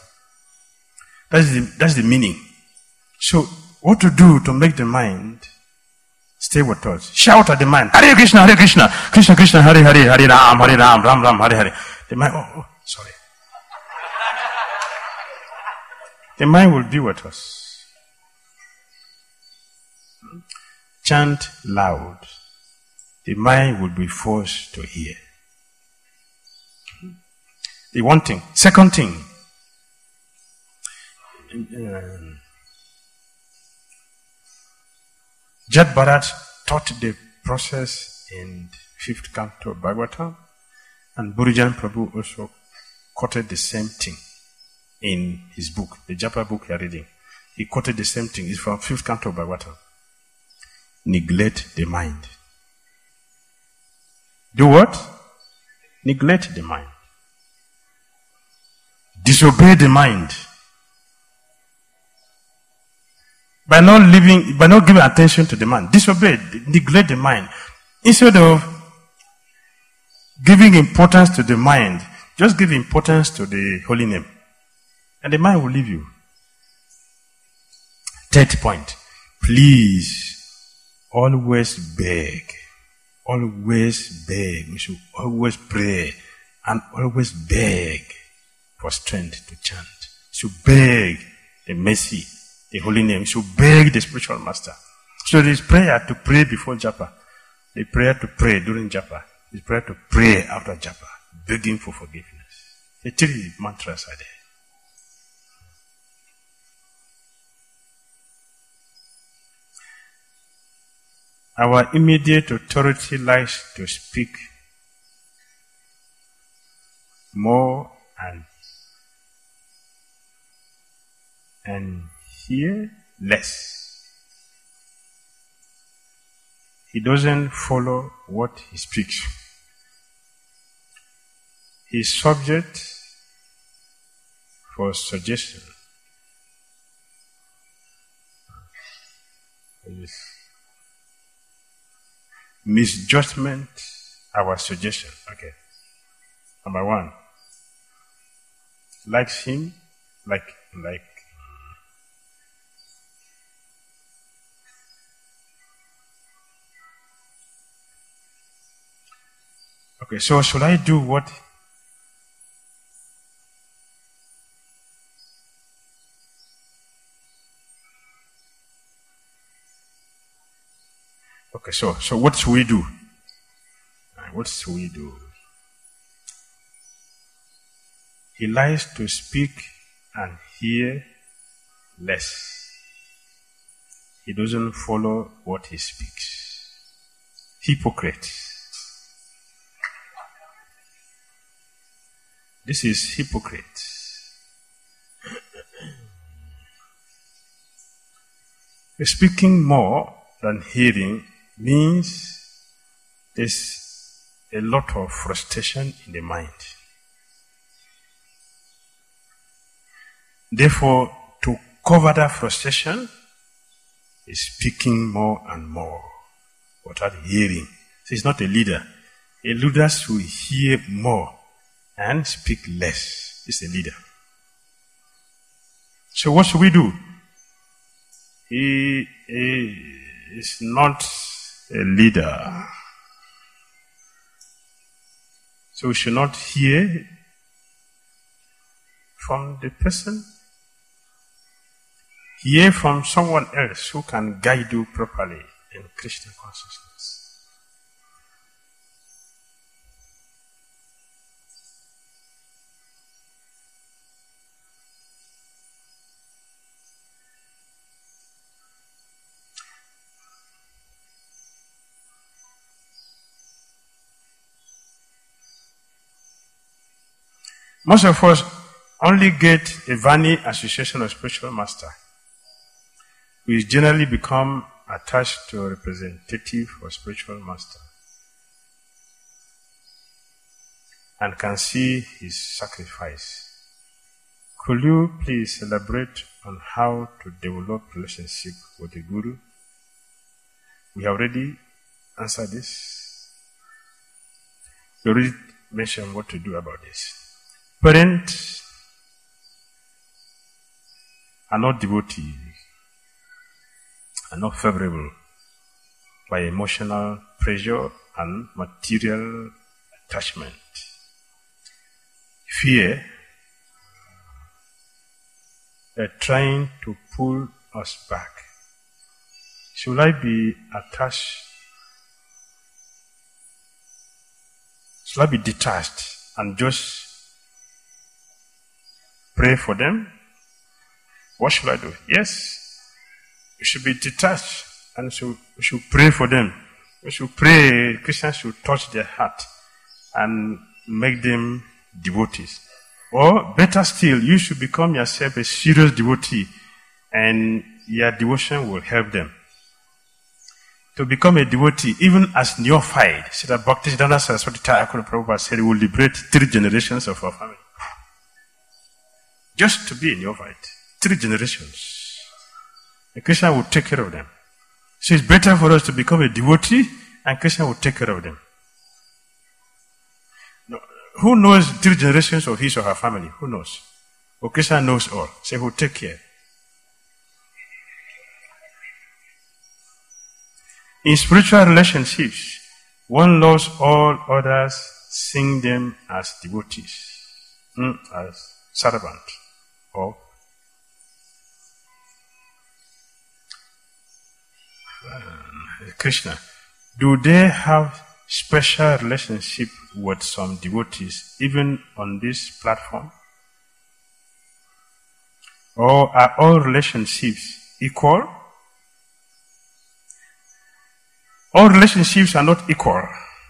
That's the that's the meaning. So what to do to make the mind Stay with us. Shout at the mind, Hare Krishna, Hare Krishna, Krishna Krishna, Hare Hare, Hare Ram, Hare Ram, Ram Ram, Hare Hare. The mind, oh, oh, sorry. The mind will deal with us. Chant loud. The mind will be forced to hear. The one thing. Second thing. Um, Jat Bharat taught the process in fifth canto of Bhagavatam, and Burijan Prabhu also quoted the same thing in his book, the Japa book you are reading. He quoted the same thing. It's from fifth canto of Bhagavatam. Neglect the mind. Do what? Neglect the mind. Disobey the mind. By not living, by not giving attention to the mind. Disobey, neglect the mind. Instead of giving importance to the mind, just give importance to the holy name. And the mind will leave you. Third point. Please, always beg. Always beg. We should always pray and always beg for strength to chant. We should beg the mercy, the holy name. We should beg the spiritual master. So there is prayer to pray before japa. The prayer to pray during japa. The prayer to pray after japa. Begging for forgiveness. The three mantras are there. Our immediate authority lies to speak more and and hear less. He doesn't follow what he speaks. He is subject for suggestion. Misjudgment, our suggestion. Okay. Number one. Likes him, like, like. Okay, so should I do what? Okay, so so what should we do? What should we do? He likes to speak and hear less. He doesn't follow what he speaks. Hypocrite. This is hypocrite. Speaking more than hearing means there's a lot of frustration in the mind. Therefore, to cover that frustration is speaking more and more without hearing. So he's not a leader. A leader should hear more and speak less. He's a leader. So what should we do? He, he is not a leader. So we should not hear from the person. Hear from someone else who can guide you properly in Krishna consciousness. Most of us only get a Vani association of spiritual master. We generally become attached to a representative or spiritual master and can see his sacrifice. Could you please elaborate on how to develop relationship with the Guru? We have already answered this. We already mentioned what to do about this. Parents are not devotees, are not favorable, by emotional pressure and material attachment. Fear, they're trying to pull us back. Should I be attached? Should I be detached and just pray for them? What should I do? Yes, we should be detached and so we should pray for them. We should pray, Christians should touch their heart and make them devotees. Or better still, you should become yourself a serious devotee and your devotion will help them. To become a devotee, even as neophyte, see that Bhaktisiddhanta Saraswati Thakur Prabhupada said, will liberate three generations of our family. Just to be a neophyte, three generations. A Krishna will take care of them. So it's better for us to become a devotee and Krishna will take care of them. No, who knows three generations of his or her family? Who knows? Well, Krishna knows all. So he will take care. In spiritual relationships, one loves all others, seeing them as devotees, as servants of Krishna. Do they have special relationship with some devotees, even on this platform? Or are all relationships equal? All relationships are not equal.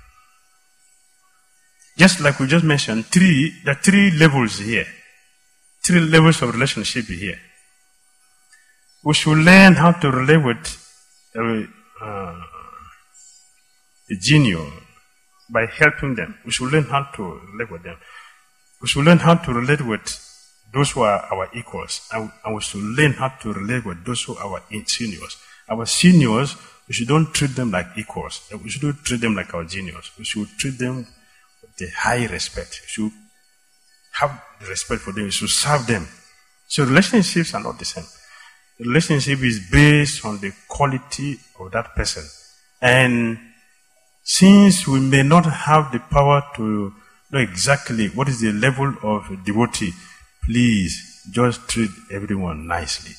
Just like we just mentioned, three, there are three levels here. Three levels of relationship here. We should learn how to relate with uh, uh, the genius by helping them. We should learn how to relate with them. We should learn how to relate with those who are our equals. And, and we should learn how to relate with those who are our seniors. Our seniors, we should don't treat them like equals. We should treat them like our genius. We should treat them with a high respect. We should have respect for them. We should serve them. So relationships are not the same. The relationship is based on the quality of that person. And since we may not have the power to know exactly what is the level of devotee, please just treat everyone nicely.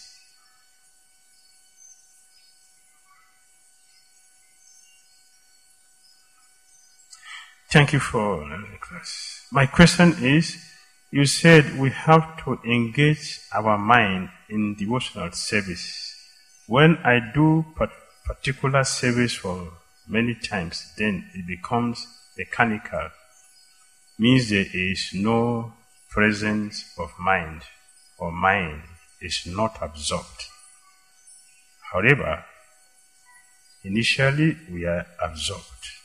Thank you for the class. My question is, you said we have to engage our mind in devotional service. When I do particular service for many times, then it becomes mechanical. Means there is no presence of mind, or mind is not absorbed. However, initially we are absorbed.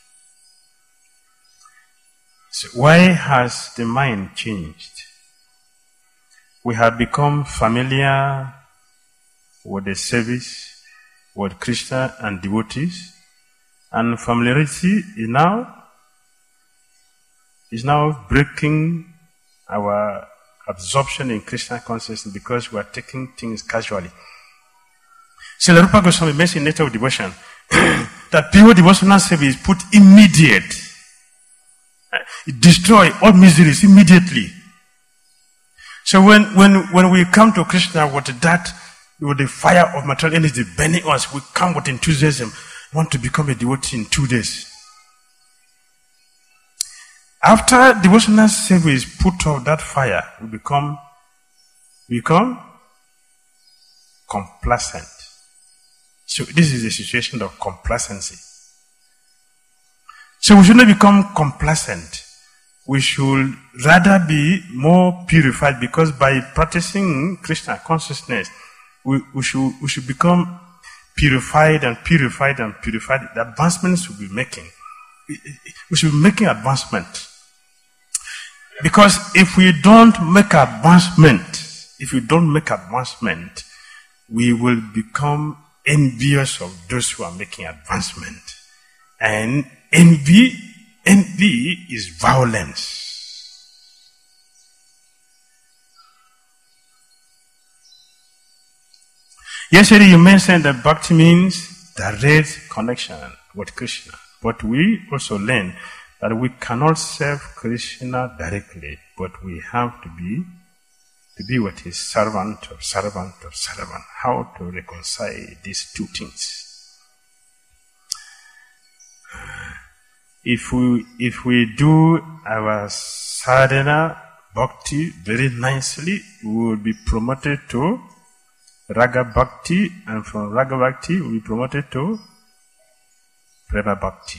So why has the mind changed? We have become familiar with the service, with Krishna and devotees, and familiarity is now is now breaking our absorption in Krishna consciousness because we are taking things casually. So Srila Rupa Goswami mentioned in Nature of Devotion that pure devotional service put immediate. It destroy all miseries immediately. So when, when, when we come to Krishna with that, with the fire of material energy burning us, we come with enthusiasm, want to become a devotee in two days. After devotional service put out that fire, we become, we become complacent. So this is a situation of complacency. So we should not become complacent. We should rather be more purified, because by practicing Krishna consciousness, we, we should we should become purified and purified and purified. The advancements we'll be making. We should be making advancement. Because if we don't make advancement, if we don't make advancement, we will become envious of those who are making advancement. And envy, envy is violence. Yesterday you mentioned that bhakti means direct connection about Krishna. But we also learn that we cannot serve Krishna directly, but we have to be to be what is servant of servant of servant. How to reconcile these two things? If we if we do our sadhana bhakti very nicely, we will be promoted to Raga Bhakti, and from Raga Bhakti we will be promoted to Prema Bhakti.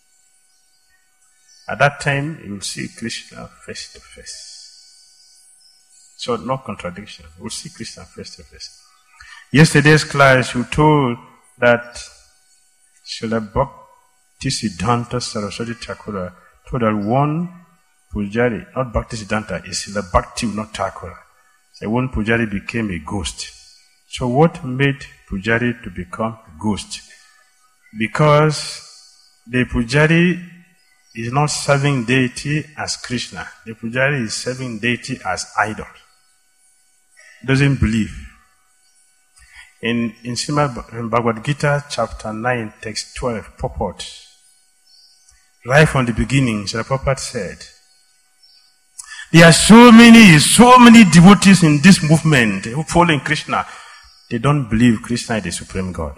At that time, you will see Krishna face to face. So, no contradiction. We'll see Krishna face to face. Yesterday's class, you told that Srila Bhaktisiddhanta Saraswati Thakura told that one Pujari, not Bhaktisiddhanta, is Srila Bhakti, not Thakura. So one Pujari became a ghost. So what made Pujari to become a ghost? Because the Pujari is not serving deity as Krishna. The Pujari is serving deity as idol. Doesn't believe. In, in Srimad in Bhagavad Gita, chapter nine, text twelve, purport, right from the beginning, Srila Prabhupada said, there are so many, so many devotees in this movement who follow in Krishna. They don't believe Krishna is the Supreme God.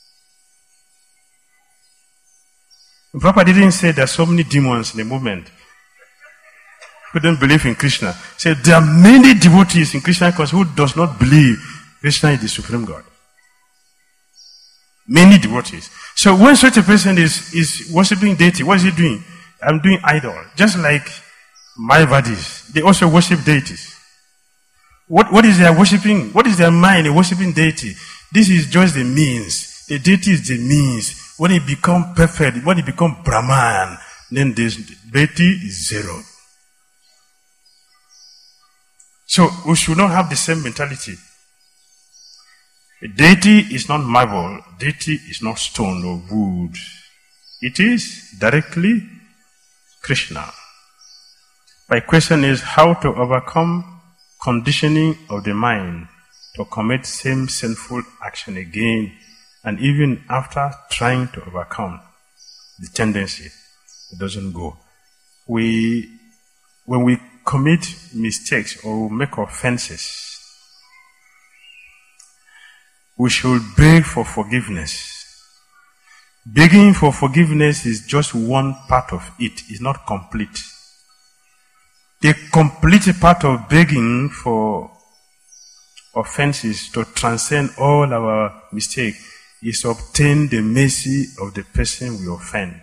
Prabhupada didn't say there are so many demons in the movement who don't believe in Krishna. He said there are many devotees in Krishna consciousness who does not believe Krishna is the Supreme God. Many devotees. So when such a person is, is worshipping deity, what is he doing? I'm doing idol. Just like Mayavadis, they also worship deities. What, what is their worshipping? What is their mind in worshipping deity? This is just the means. The deity is the means. When it becomes perfect, when it becomes Brahman, then this deity is zero. So we should not have the same mentality. A deity is not marble. Deity is not stone or wood. It is directly Krishna. My question is how to overcome conditioning of the mind to commit same sinful action again, and even after trying to overcome the tendency, it doesn't go. We, when we commit mistakes or make offenses, we should beg for forgiveness. Begging for forgiveness is just one part of it. It's not complete. The complete part of begging for offenses to transcend all our mistakes is to obtain the mercy of the person we offend.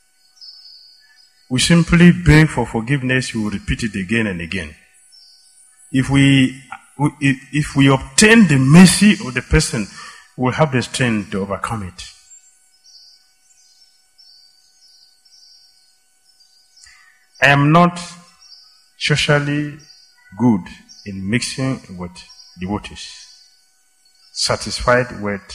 We simply beg for forgiveness, we will repeat it again and again. If we, if we obtain the mercy of the person, we'll have the strength to overcome it. I am not socially good in mixing with devotees, satisfied with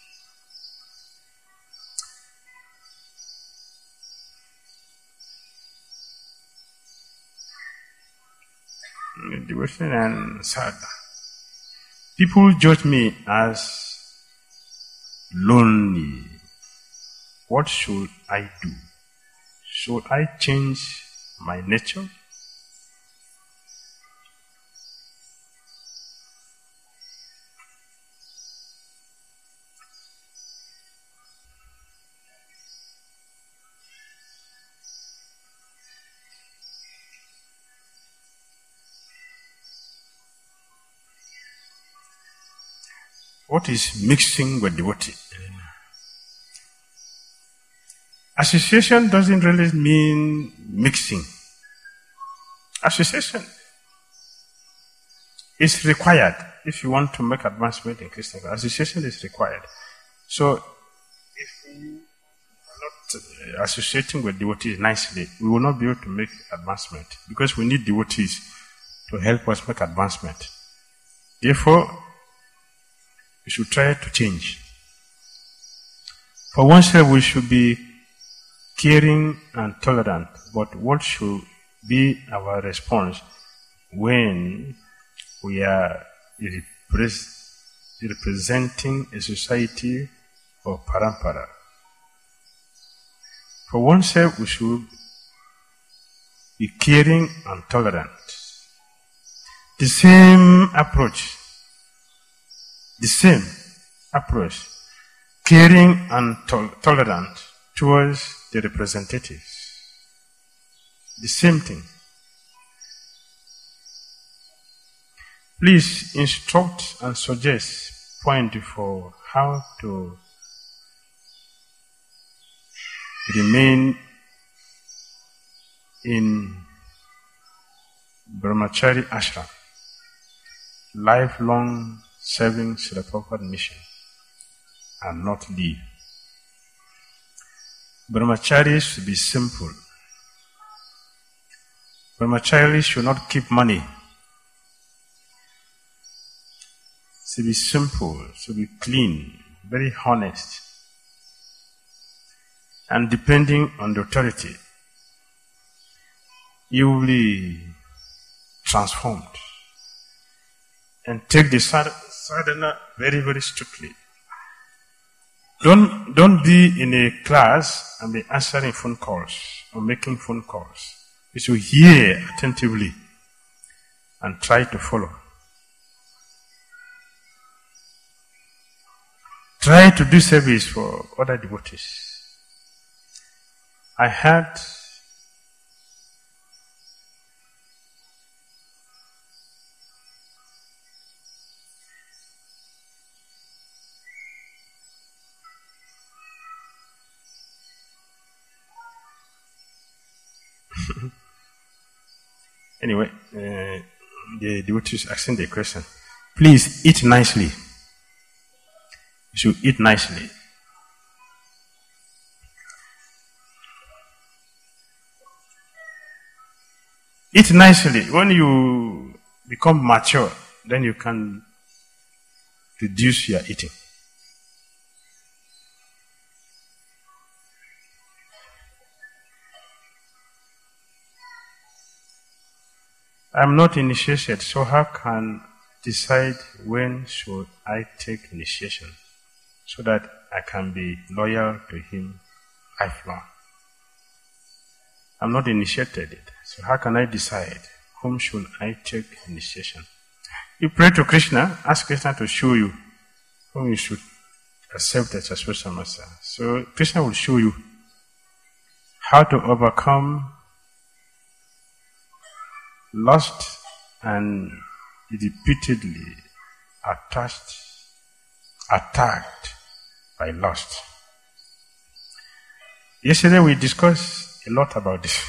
devotion and sadhana. People judge me as lonely. What should I do? Should I change my nature? What is mixing with devotee? Association doesn't really mean mixing. Association is required if you want to make advancement in Krishna. Association is required. So, if we are not associating with devotees nicely, we will not be able to make advancement because we need devotees to help us make advancement. Therefore, we should try to change. For oneself, we should be caring and tolerant, but what should be our response when we are representing a society of parampara? For oneself, we should be caring and tolerant. The same approach, the same approach, caring and to- tolerant towards the representatives. The same thing. Please instruct and suggest point for how to remain in Brahmachari Ashram, lifelong serving Srila Prabhupada mission, and not leave. Brahmachari should be simple. Brahmachari should not keep money. Should be simple, should be clean, very honest, and depending on the authority, you will be transformed and take the sadhana very, very strictly. Don't, don't be in a class and be answering phone calls or making phone calls. You should hear attentively and try to follow. Try to do service for other devotees. I had anyway, uh, the devotees asking the question. Please eat nicely. You should eat nicely. Eat nicely. When you become mature, then you can reduce your eating. I'm not initiated, so how can I decide when should I take initiation so that I can be loyal to him lifelong? I'm not initiated, so how can I decide whom should I take initiation? You pray to Krishna, ask Krishna to show you whom you should accept as a spiritual master. So Krishna will show you how to overcome lust and repeatedly attached, attacked by lust. Yesterday we discussed a lot about this.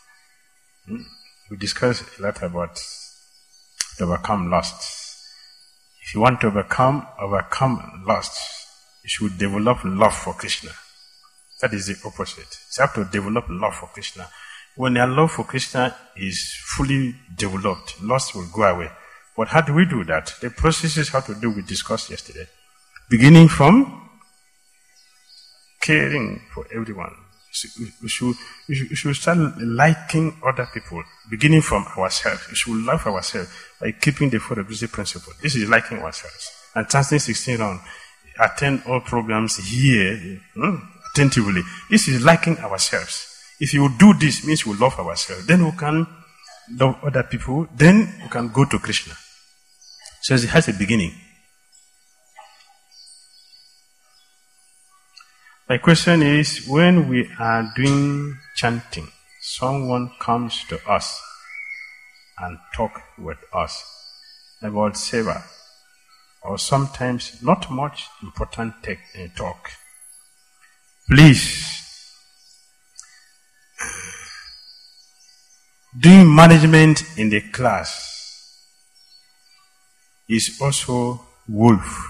We discussed a lot about to overcome lust. If you want to overcome, overcome lust, you should develop love for Krishna. That is the opposite. You have to develop love for Krishna. When your love for Krishna is fully developed, lust will go away. But how do we do that? The process is how to do we discussed yesterday. Beginning from caring for everyone. We should, we should, we should start liking other people, beginning from ourselves. We should love ourselves by keeping the four of principle. This is liking ourselves. And chanting sixteen round, attend all programs here hmm, attentively. This is liking ourselves. If you do this, means we love ourselves. Then we can love other people. Then we can go to Krishna. So it has a beginning. My question is, when we are doing chanting, someone comes to us and talk with us about seva, or sometimes not much important tech, uh, talk. Please, doing management in the class is also wolf.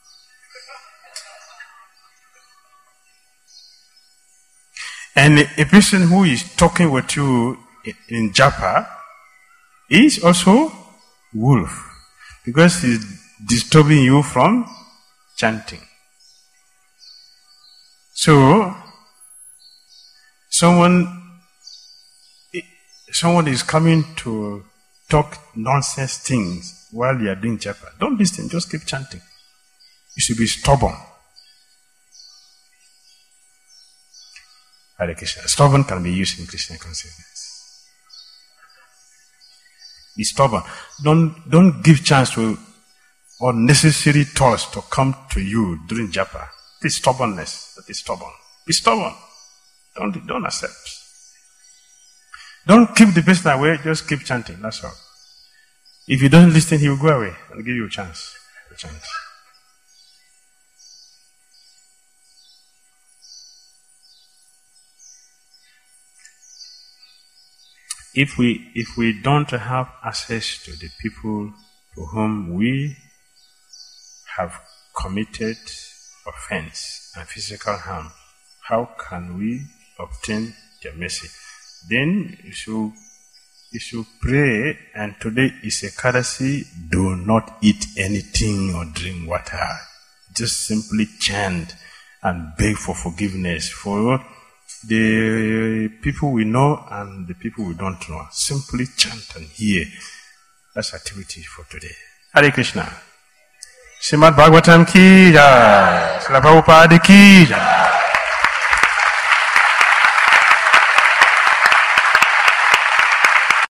And a person who is talking with you in japa is also wolf, because he's disturbing you from chanting. So, someone someone is coming to talk nonsense things while you are doing japa. Don't listen, just keep chanting. You should be stubborn. Hare Krishna. Stubborn can be used in Krishna consciousness. Be stubborn. Don't, don't give chance to unnecessary thoughts to come to you during japa. It is stubbornness. That is stubborn. Be stubborn. Don't, don't accept. Don't keep the person away, just keep chanting, that's all. If you don't listen, he will go away and give you a chance. A chance. If we, if we don't have access to the people to whom we have committed offense and physical harm, how can we obtain their mercy? Then you should, you should pray, and today is a courtesy, do not eat anything or drink water. Just simply chant and beg for forgiveness for the people we know and the people we don't know. Simply chant and hear. That's activity for today. Hare Krishna. Srimad Bhagavatam ki jai. Srila Prabhupada ki jai.